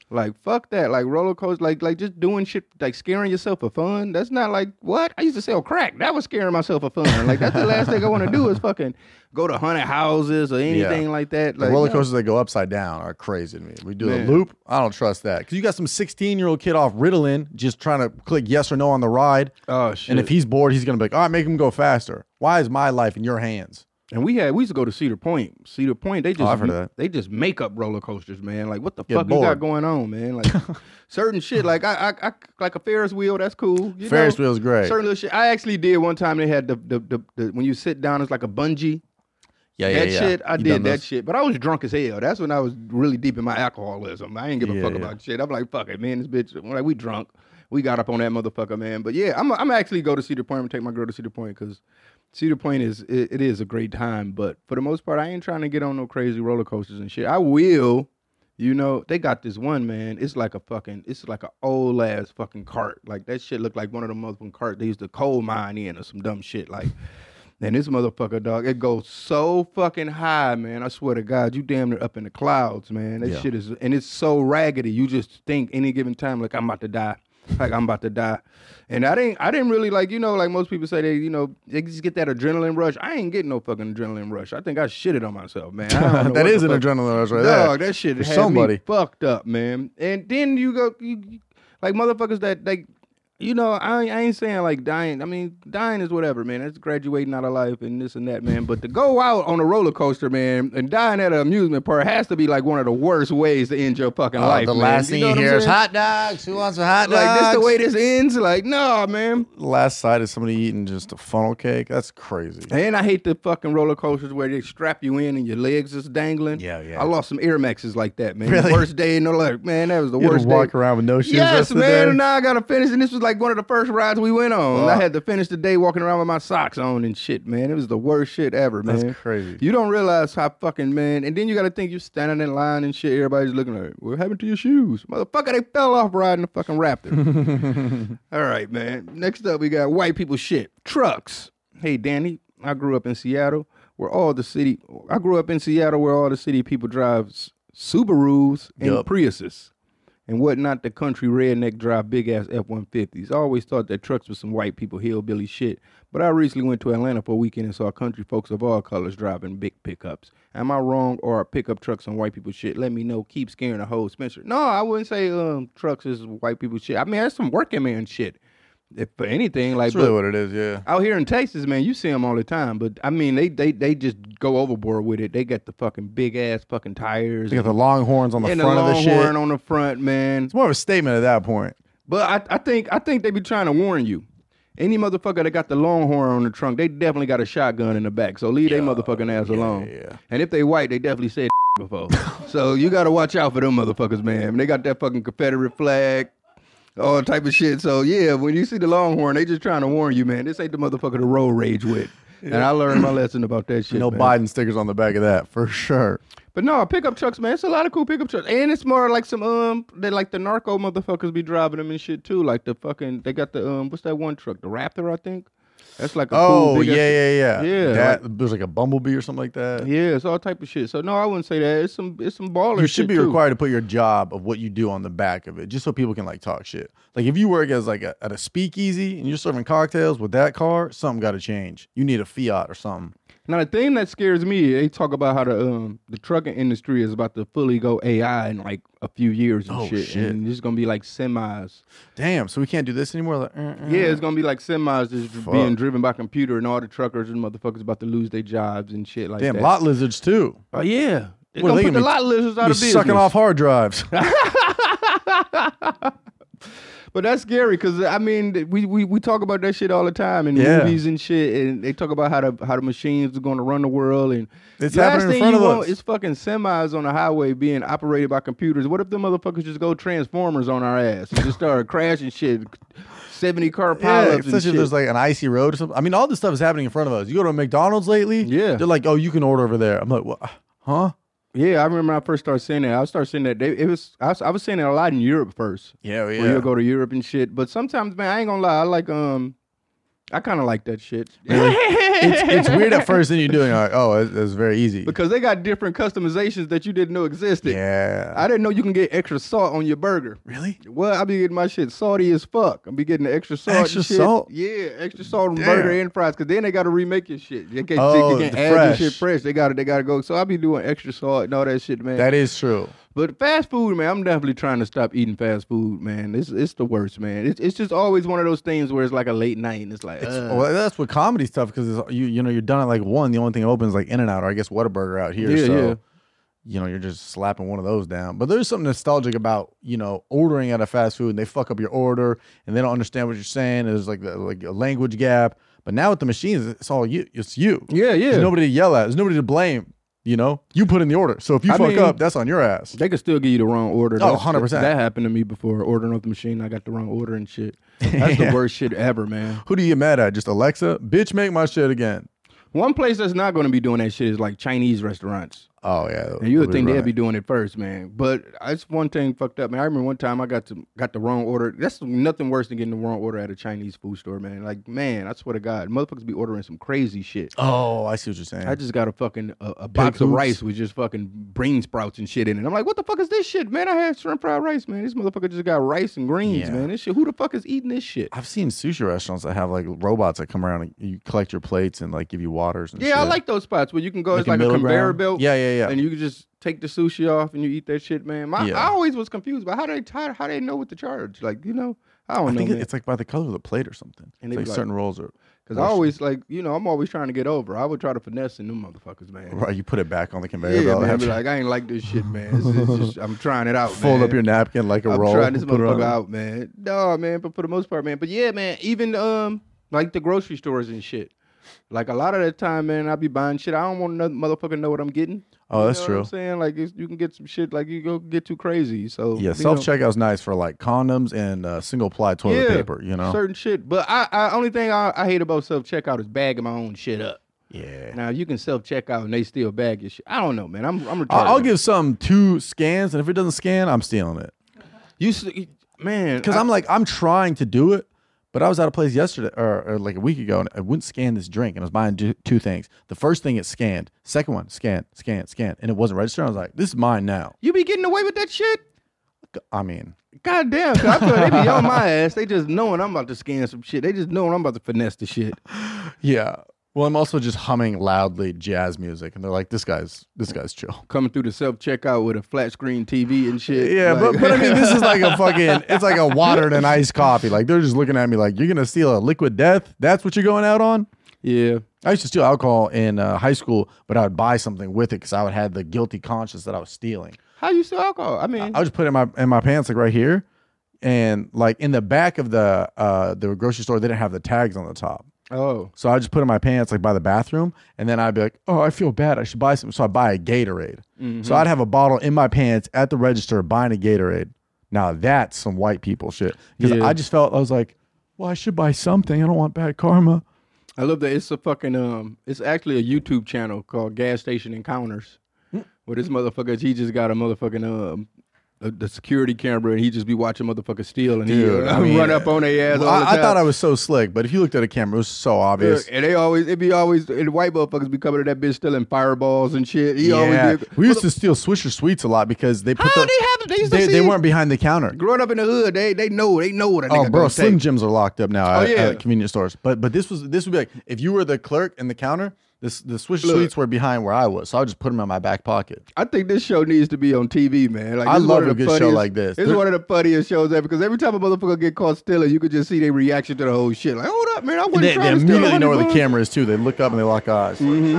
Like, fuck that. Like, roller coaster, like, like just doing shit, like scaring yourself for fun. That's not like, what? I used to sell crack. That was scaring myself for fun. Like, that's the last thing I want to do is fucking go to haunted houses or anything Yeah. like that. The Like, roller no. coasters that go upside down are crazy to me. We do Man. the loop. I don't trust that because you got some sixteen-year-old kid off Ritalin just trying to click yes or no on the ride. Oh, shit. And if he's bored, he's gonna be like, "All right, make him go faster." Why is my life in your hands? And we had we used to go to Cedar Point. Cedar Point, they just Oh, I've heard of that. they just make up roller coasters, man. Like what the Get fuck you got bored. going on, man? Like certain shit. Like I, I I like a Ferris wheel, that's cool. You Ferris know? wheel's great. Certain little shit. I actually did one time. They had the the, the the when you sit down, it's like a bungee. Yeah, yeah, That yeah. shit, I You did done that those? shit. But I was drunk as hell. That's when I was really deep in my alcoholism. I ain't give a Yeah, fuck yeah. about shit. I'm like, fuck it, man. This bitch, like we drunk. We got up on that motherfucker, man. But yeah, I'm I'm actually go to Cedar Point. I'm gonna take my girl to Cedar Point because Cedar Point is it, it is a great time. But for the most part, I ain't trying to get on no crazy roller coasters and shit. I will. You know, they got this one, man. It's like a fucking, it's like an old ass fucking cart. Like that shit looked like one of them motherfucking carts they used to coal mine in or some dumb shit. Like, and this motherfucker, dog, it goes so fucking high, man. I swear to God, you damn near up in the clouds, man. That Yeah. shit is, and it's so raggedy. You just think any given time, like I'm about to die. Like I'm about to die. And I didn't I didn't really like, you know, like most people say they, you know, they just get that adrenaline rush. I ain't getting no fucking adrenaline rush. I think I shitted on myself, man. I don't know That what is the an fuck- adrenaline rush right Dog, there. that shit For had somebody. me fucked up, man. And then you go, you, you- like motherfuckers that, like, you know, I, ain't- I ain't saying like dying. I mean, dying is whatever, man. That's graduating out of life and this and that, man. But to go out on a roller coaster, man, and dying at an amusement park has to be like one of the worst ways to end your fucking Oh, life, the man. last You thing know you what I'm hear is saying? hot dogs. Who wants a hot dog? Like this the way this ends? Like, no, man. Last sight is somebody eating just a funnel cake. That's crazy. And I hate the fucking roller coasters where they strap you in and your legs just dangling. Yeah, yeah. I lost some Air Maxes like that, man. Really? The worst day in the life, man. That was the You worst ever walk day. around with no shoes the Yes, rest of the man. day? And now I gotta finish, and this was like one of the first rides we went on. Wow. I had to finish the day walking around with my socks on and shit, man. It was the worst shit ever, man. That's crazy. You don't realize how fucking, man. And then you gotta think you're standing in line and shit. Everybody's looking like, what happened to your shoes, motherfucker? They fell off riding the fucking Raptor. All right, man. Next up, we got white people shit. Trucks. Hey, Danny, I grew up in Seattle where all the city, I grew up in Seattle where all the city people drive S- Subarus and Yup. Priuses and whatnot. The country redneck drive big ass F one fifties. I always thought that trucks were some white people hillbilly shit. But I recently went to Atlanta for a weekend and saw country folks of all colors driving big pickups. Am I wrong, or are pickup trucks some white people shit? Let me know. Keep scaring the whole Spencer. No, I wouldn't say um trucks is white people shit. I mean, that's some working man shit. If for anything, like That's really but what it is, yeah. out here in Texas, man, you see them all the time. But I mean, they they they just go overboard with it. They got the fucking big ass fucking tires. They got the long horns on the and front the of the Longhorn shit. on the front, man. It's more of a statement at that point. But I, I think I think they be trying to warn you. Any motherfucker that got the Longhorn on the trunk, they definitely got a shotgun in the back. So leave they motherfucking ass alone. yeah. And if they white, they definitely said before. So you got to watch out for them motherfuckers, man. They got that fucking Confederate flag, all type of shit. So yeah, when you see the Longhorn, they just trying to warn you, man. This ain't the motherfucker to road rage with. And I learned my lesson about that shit. No man. Biden stickers on the back of that, for sure. But no, pickup trucks, man. It's a lot of cool pickup trucks, and it's more like some um, they like the narco motherfuckers be driving them and shit too. Like the fucking, they got the um, what's that one truck? The Raptor, I think. That's like a Oh, cool, big yeah, ass- yeah, yeah. Yeah, That, like- there's like a bumblebee or something like that. yeah. It's all type of shit. So no, I wouldn't say that. It's some, it's some baller. You should shit, be too. required to put your job of what you do on the back of it, just so people can like talk shit. Like if you work as like a, at a speakeasy and you're serving cocktails with that car, something got to change. You need a Fiat or something. Now the thing that scares me, they talk about how the um the trucking industry is about to fully go A I in like a few years and Oh, shit. shit. And it's gonna be like semis. Damn, so we can't do this anymore. Like, uh, uh. Yeah, it's gonna be like semis just Fuck. being driven by computer, and all the truckers and motherfuckers about to lose their jobs and shit like Damn, that. lot lizards too. Oh yeah, they're What, gonna they put gonna the be- lot lizards out Be of business. sucking off hard drives. But that's scary because I mean th- we, we we talk about that shit all the time in Yeah. movies and shit, and they talk about how the how the machines are going to run the world, and It's last happening in thing front you of want us. is fucking semis on the highway being operated by computers. What if the motherfuckers just go Transformers on our ass and just start crashing shit, seventy car Yeah, pileups and especially shit? if there's like an icy road or something. I mean, all this stuff is happening in front of us. You go to a McDonald's lately, Yeah. they're like, "Oh, you can order over there." I'm like, "What? Huh?" Yeah, I remember when I first started saying that. I started saying that they, it was I was, I was saying it a lot in Europe first. Yeah, Where you'll go to Europe and shit. But sometimes, man, I ain't gonna lie. I like um, I kind of like that shit. Really? it's, it's weird at first, and you do it, and you're like, oh, it's, it's very easy. Because they got different customizations that you didn't know existed. Yeah. I didn't know you can get extra salt on your burger. Really? Well, I be getting my shit salty as fuck. I be getting the extra salt. Extra and shit. salt? Yeah, extra salt on Damn. burger and fries. Because then they got to remake your shit. They can't, Oh, they can't the add fresh. your shit fresh. They got to they gotta go. So I be doing extra salt and all that shit, man. That is true. But fast food, man, I'm definitely trying to stop eating fast food, man. It's it's the worst, man. It's it's just always one of those things where it's like a late night and it's like, It's, uh. well, that's what comedy's tough because you you know you're done at like one. The only thing open is like In-N-Out or I guess Whataburger out here. Yeah, so yeah. you know you're just slapping one of those down. But there's something nostalgic about you know ordering at a fast food and they fuck up your order and they don't understand what you're saying. There's like the, like a language gap. But now with the machines, it's all you. It's you. Yeah, yeah. There's nobody to yell at. There's nobody to blame. You know, you put in the order. So if you I fuck mean, up, that's on your ass. They could still give you the wrong order. Oh, That's- one hundred percent. That happened to me before. Ordering off the machine, I got the wrong order and shit. That's the worst shit ever, man. Who do you get mad at? Just Alexa? Bitch, make my shit again. One place that's not going to be doing that shit is like Chinese restaurants. Oh yeah. And you would we'll think be they'd right. be doing it first, man. But that's one thing fucked up, man. I remember one time I got to got the wrong order. That's nothing worse than getting the wrong order at a Chinese food store, man. Like, man, I swear to God, motherfuckers be ordering some crazy shit. Oh, I see what you're saying. I just got a fucking a, a box of hoops. rice with just fucking brain sprouts and shit in it. I'm like, what the fuck is this shit, man? I had shrimp fried rice, man. This motherfucker just got rice and greens, Yeah. man. This shit, who the fuck is eating this shit? I've seen sushi restaurants that have like robots that come around and you collect your plates and like give you waters and Yeah, shit. I like those spots where you can go. Like it's a like a middle conveyor ground. belt. Yeah, yeah, yeah. And you can just take the sushi off and you eat that shit, man. My, Yeah. I always was confused about how they how, how they know what to charge. Like, you know, I don't I know, think man. it's like by the color of the plate or something. And It's they like be like- certain rolls are. Because I always like, you know, I'm always trying to get over. I would try to finesse in them motherfuckers, man. Right, you put it back on the conveyor Yeah, belt. man. I be after- like, I ain't like this shit, man. It's, it's just, I'm trying it out, Fold man. up your napkin like a I'm roll. trying this put it on motherfucker there. out, man. No, man, but for the most part, man. But yeah, man, even um like the grocery stores and shit. Like a lot of the time, man, I be buying shit. I don't want another motherfucker know what I'm getting. Oh, You that's know tree. What I'm saying, like it's, you can get some shit, like you go get too crazy. So Yeah, you self know, checkout's nice for like condoms and uh, single ply toilet yeah, paper. You know. certain shit. But I, I only thing I, I hate about self checkout is bagging my own shit up. Yeah. Now you can self checkout and they still bag your shit. I don't know, man. I'm I'm retarded. I'll, I'll give some two scans, and if it doesn't scan, I'm stealing it. you, s- man, Because I- I'm like, I'm trying to do it, but I was at a place yesterday or, or like a week ago, and I wouldn't scan this drink, and I was buying two, two things. The first thing it scanned, second one scan, scan, scan, and it wasn't registered. I was like, this is mine now. you be getting away with that shit. I mean, God damn, 'cause I feel like they be on my ass. They just knowing I'm about to scan some shit. They just knowing I'm about to finesse the shit. yeah. Well, I'm also just humming loudly jazz music, and they're like, this guy's this guy's chill. Coming through the self checkout with a flat screen T V and shit. Yeah, Like- but, but I mean, this is like a fucking, it's like a watered and iced coffee. Like, they're just looking at me like, you're going to steal a liquid death? That's what you're going out on? yeah. I used to steal alcohol in uh, high school, but I would buy something with it because I would have the guilty conscience that I was stealing. How you sell alcohol? I mean, I would just put it in my in my pants like right here, and like in the back of the uh, the grocery store, they didn't have the tags on the top. oh, So I just put it in my pants like by the bathroom, and then I'd be like, "Oh, I feel bad. I should buy some." So I buy a Gatorade. So I'd have a bottle in my pants at the register buying a Gatorade. Now that's some white people shit because Yeah. I just felt I was like, "Well, I should buy something. I don't want bad karma." I love that. It's a fucking um. It's actually a YouTube channel called Gas Station Encounters. Where this motherfucker, he just got a motherfucking um. a- The security camera and he just be watching motherfuckers steal and Dude, he uh, I mean, run up on their ass. Well, all the I, I time. thought I was so slick, but if you looked at a camera, it was so obvious. And they always, it be always, and the white motherfuckers be coming to that bitch stealing fireballs and shit. He always Yeah, be, we used to steal Swisher Sweets a lot because they put How the, they have? They used to they, see they it. weren't behind the counter. Growing up in the hood, they they know they know what a nigga Oh, bro, gonna Slim take. Jims are locked up now Oh, at, yeah. at convenience stores. But but this was this would be like if you were the clerk in the counter, this the Swisher Look. Sweets were behind where I was, so I would just put them in my back pocket. I think this show needs to be on T V, man. Like I this is love one of a the good show funniest- like this. It's There- one of the funniest shows ever because every time a motherfucker get caught stealing, you could just see their reaction to the whole shit. Like, hold up, man, I wasn't And they, trying they to steal immediately a know where the hundred camera is too. They look up and they lock eyes. Mm-hmm.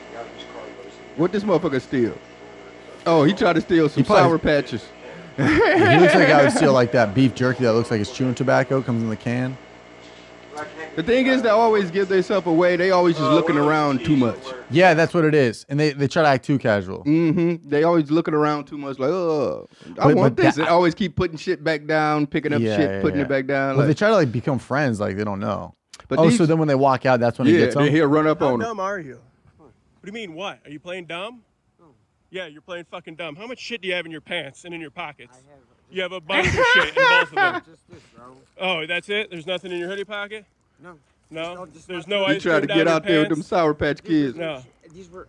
What this motherfucker steal? Oh, he tried to steal some probably- Sour Patches. He looks like I would steal like that beef jerky that looks like it's chewing tobacco, comes in the can. The thing is, they always give themselves away. They always just looking around too much. Yeah, that's what it is. And they, they try to act too casual. Mm-hmm. They always looking around too much. Like, oh, I But- want but this. that- and always keep putting shit back down, picking up Yeah, shit, yeah, putting yeah. it back down. Well, like, they try to like become friends, like they don't know. But oh, these- so then when they walk out, that's when he yeah, gets them. then he'll run up How on them. dumb are you? What do you mean, what? Are you playing dumb? Yeah, you're playing fucking dumb. How much shit do you have in your pants and in your pockets? You have a bunch of shit in both of them. Just this, bro. Oh, that's it? There's nothing in your hoodie pocket? No. No, just there's not- no You ice tried to cream get down out your there with them pants? Sour Patch Kids. No. These were.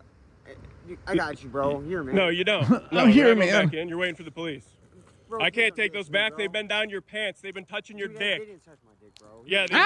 I got you, bro. Here, man. No, you don't. No, I'm here, you're not going man. back in. You're waiting for the police. Bro, I please can't don't take do those this to me, back. bro. They've been down your pants. They've been touching your Dude, they- dick. They didn't touch my dick, bro. Yeah, they did.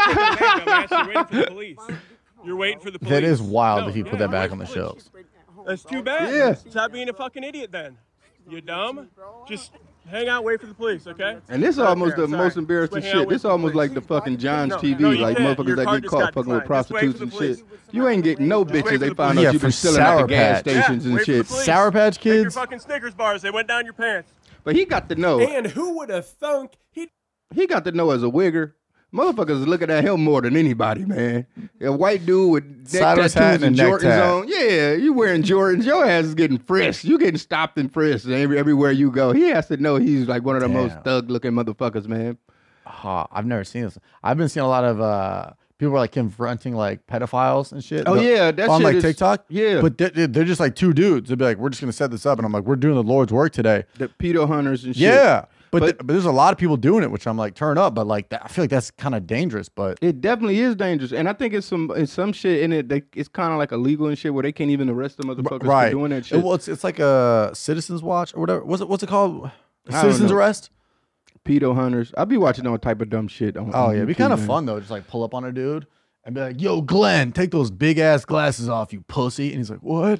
I'm not taking them back, dumbass. You're waiting for the police. You're waiting for the police. That is wild No, that he yeah, put that I'm back waiting on the for police. shelves. That's too bad. Yeah. Stop being a fucking idiot then. You dumb? Just hang out, wait for the police, okay? And this is Okay, almost the I'm sorry. most embarrassing Just hang out, shit. wait This for the almost police. like the fucking John's No, T V, no, you like can't. motherfuckers Your that card get just caught got fucking with declined. Just wait for prostitutes the and police. shit. You ain't getting no Just wait bitches. for They the found police. out Yeah, you been for stealing at the Sour gas Patch. stations and wait for the shit. police. Sour Patch Take your Kids? fucking Snickers bars. They went down your pants. But he got to know. And who would have thunk he He got to know as a wigger. Motherfuckers is looking at him more than anybody, man. A white dude with neck Sideways hat tattoos and and a neck Jordans tat. on. Yeah, you wearing Jordans. Your ass is getting frisked. You getting stopped and frisked every, everywhere you go. He has to know he's like one of the Damn. most thug-looking motherfuckers, man. Oh, I've never seen this. I've been seeing a lot of uh, people like confronting like pedophiles and shit. Oh, The- yeah, that on shit like is- TikTok. yeah. but they're, they're just like two dudes. They'll be like, "We're just gonna set this up," and I'm like, "We're doing the Lord's work today." The pedo hunters and shit. Yeah, but But- th- but there's a lot of people doing it, which I'm like, turn up. But like, that, I feel like that's kind of dangerous. But It definitely is dangerous, and I think it's some it's some shit in it that it's kind of like illegal and shit where they can't even arrest the motherfuckers right, for doing that It- shit. well, it's it's like a citizens watch or whatever. What's it what's it called? don't Citizens know. arrest. Pedo hunters. I be watching all type of dumb shit. On, Oh on yeah, it'd be YouTube, kind of man. fun though. Just like pull up on a dude and be like, "Yo, Glenn, take those big ass glasses off, you pussy." And he's like, "What?"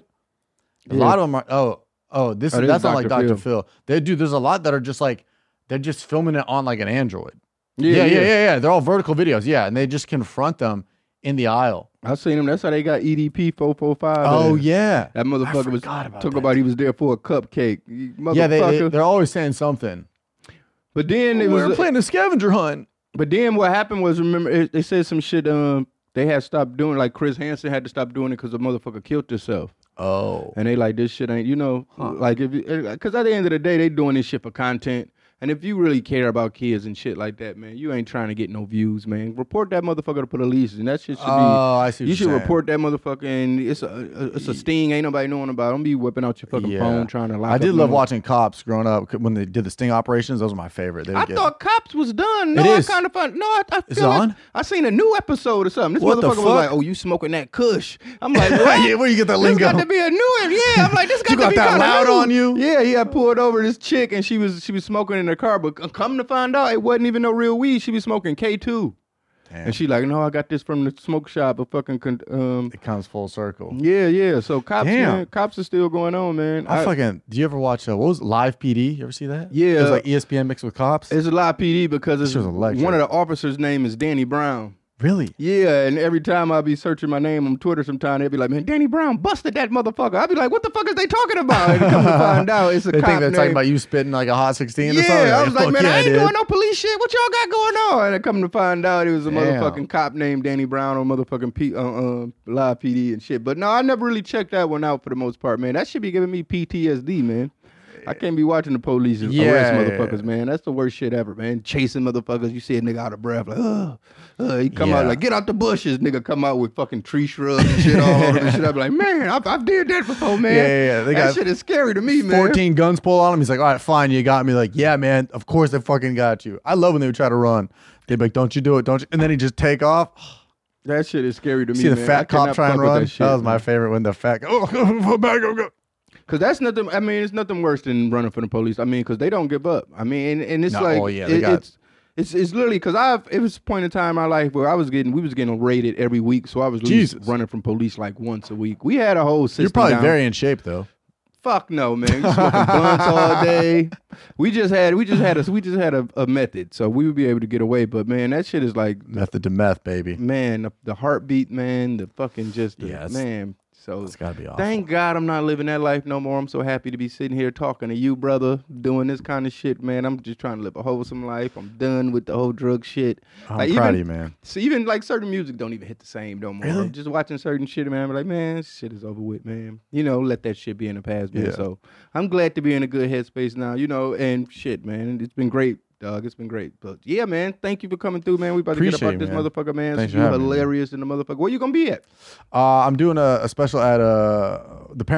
A Yeah. lot of them are. Oh, oh, this Oh, is this that's is not like Doctor Doctor Phil. Phil. They do. There's a lot that are just like they're just filming it on like an Android. Yeah, yeah, yeah, yeah. yeah. yeah. They're all vertical videos. Yeah, and they just confront them in the aisle. I seen him. That's how they got E D P four four five. Oh yeah, That motherfucker was forgot about talking that. about he was there for a cupcake. You Motherfucker. yeah. They, they they're always saying something. but then it we was were playing a scavenger hunt. But then what happened was, remember, it, they said some shit. Um, they had stopped doing like Chris Hansen had to stop doing it because the motherfucker killed himself. Oh, And they like, this shit ain't, you know, like if because at the end of the day, they doing this shit for content. And if you really care about kids and shit like that, man, you ain't trying to get no views, man. Report that motherfucker to police, and that shit should be. Oh, I see what You you're should saying. report that motherfucker, and it's a, a it's a sting. Ain't nobody knowing about it. Don't be whipping out your fucking Yeah. phone trying to. Lock I up did love no- watching Cops growing up when they did the sting operations. Those were my favorite. They would I get- thought Cops was done. No, It I is. kind of fun. No, I, I Is feel it like on? I seen a new episode or something. This What the motherfucker was fuck? like, "Oh, you smoking that Kush?" I'm like, "What? Yeah, where you get that This lingo? got to be a new one." Yeah, I'm like, "This got You to got be that kinda loud new. on you? Yeah, he had pulled over this chick and she was she was smoking in her car, but c- come to find out, it wasn't even no real weed. She was smoking K two. Damn. And she like, "No, I got this from the smoke shop." A fucking con- um, It comes full circle. yeah, yeah. So cops, Damn. man, cops are still going on, man. I, I- fucking. Do you ever watch uh, what was it, Live P D? You ever see that? Yeah. it was like E S P N mixed with Cops. It's a lot of P D because it's This was electric. one of the officers' name is Danny Brown. Really? Yeah, and every time I be searching my name on Twitter, sometime they'll be like, "Man, Danny Brown busted that motherfucker." I'll be like, "What the fuck is they talking about?" And come to find out, it's a They cop think they're named- talking about you spitting like a hot sixteen or something. Yeah, I was like, fuck "Man, yeah, I ain't dude. doing no police shit. What y'all got going on?" And I come to find out, it was a Damn. motherfucking cop named Danny Brown on motherfucking P, uh, uh, Live P D and shit. But no, I never really checked that one out for the most part, man. That should be giving me P T S D, man. I can't be watching the police and Yeah, arrest yeah, motherfuckers, yeah. man. That's the worst shit ever, man. Chasing motherfuckers. You see a nigga out of breath, like, ugh. Uh, he come out Yeah. like, "Get out the bushes." Nigga come out with fucking tree shrubs and shit all over the shit. I be like, "Man, I've, I've did that before, man." Yeah, yeah, yeah. They that got shit is scary to me, man. fourteen guns pulled on him. He's like, all right, fine, you got me. Like, yeah, man, of course they fucking got you. I love when they would try to run. They'd be like, don't you do it, don't you? And then he just take off. That shit is scary to me, See the man. I fat cop cannot try and fuck with run? That, That, shit, was my man. favorite when the fat guy, oh, go back, go, go. Cause that's nothing. I mean, it's nothing worse than running from the police. I mean, cause they don't give up. I mean, and, and it's No, like, oh, yeah, they it- got- it's it's it's literally because I've it was a point in time in my life where I was getting we was getting raided every week, so I was at least Jesus. running from police like once a week. We had a whole system. You're probably down. very in shape, though. Fuck no, man. We smoking blunts all day. We just had we just had a we just had a, a method, so we would be able to get away. But man, that shit is like, Method to meth, baby. man, the, the heartbeat, man, the fucking just the, Yeah, it's- man. So It's got to be awful. thank God I'm not living that life no more. I'm so happy to be sitting here talking to you, brother, doing this kind of shit, man. I'm just trying to live a wholesome life. I'm done with the whole drug shit. I'm Like, proud even- of you, man. So even like certain music don't even hit the same no more. Really? Just watching certain shit, man, I'm like, man, this shit is over with, man. You know, let that shit be in the past, man. Yeah. So I'm glad to be in a good headspace now, you know, and shit, man. It's been great, dog. It's been great. But yeah, man, thank you for coming through, man. We about to get Appreciate up out you, this man. motherfucker, man. Thanks So for you having me, man. hilarious in the motherfucker. Where you gonna be at? Uh, I'm doing a, a special at uh, the Paramount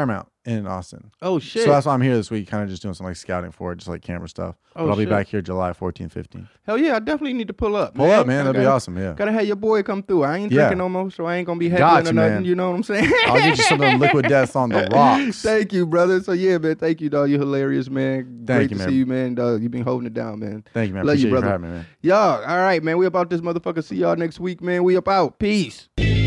in Austin. Oh shit! So that's why I'm here this week, kind of just doing some like scouting for it, just like camera stuff. Oh, but I'll shit. be back here July fourteenth, fifteenth. Hell yeah, I definitely need to pull up. Pull man. up, man. That'd gotta, be awesome. Yeah. Gotta have your boy come through. I ain't Yeah. drinking no more, so I ain't gonna be heckling Got or you, nothing. man. You know what I'm saying? I'll get you something Liquid Death on the rocks. Thank you, brother. So yeah, man. Thank you, dog. You're hilarious, man. Thank Great you, to man. see you, man. Dog, you've been holding it down, man. Thank you, man. Love Appreciate you, you brother. for having me, man. Y'all, all right, man. We about this motherfucker. See y'all next week, man. We up out. Peace.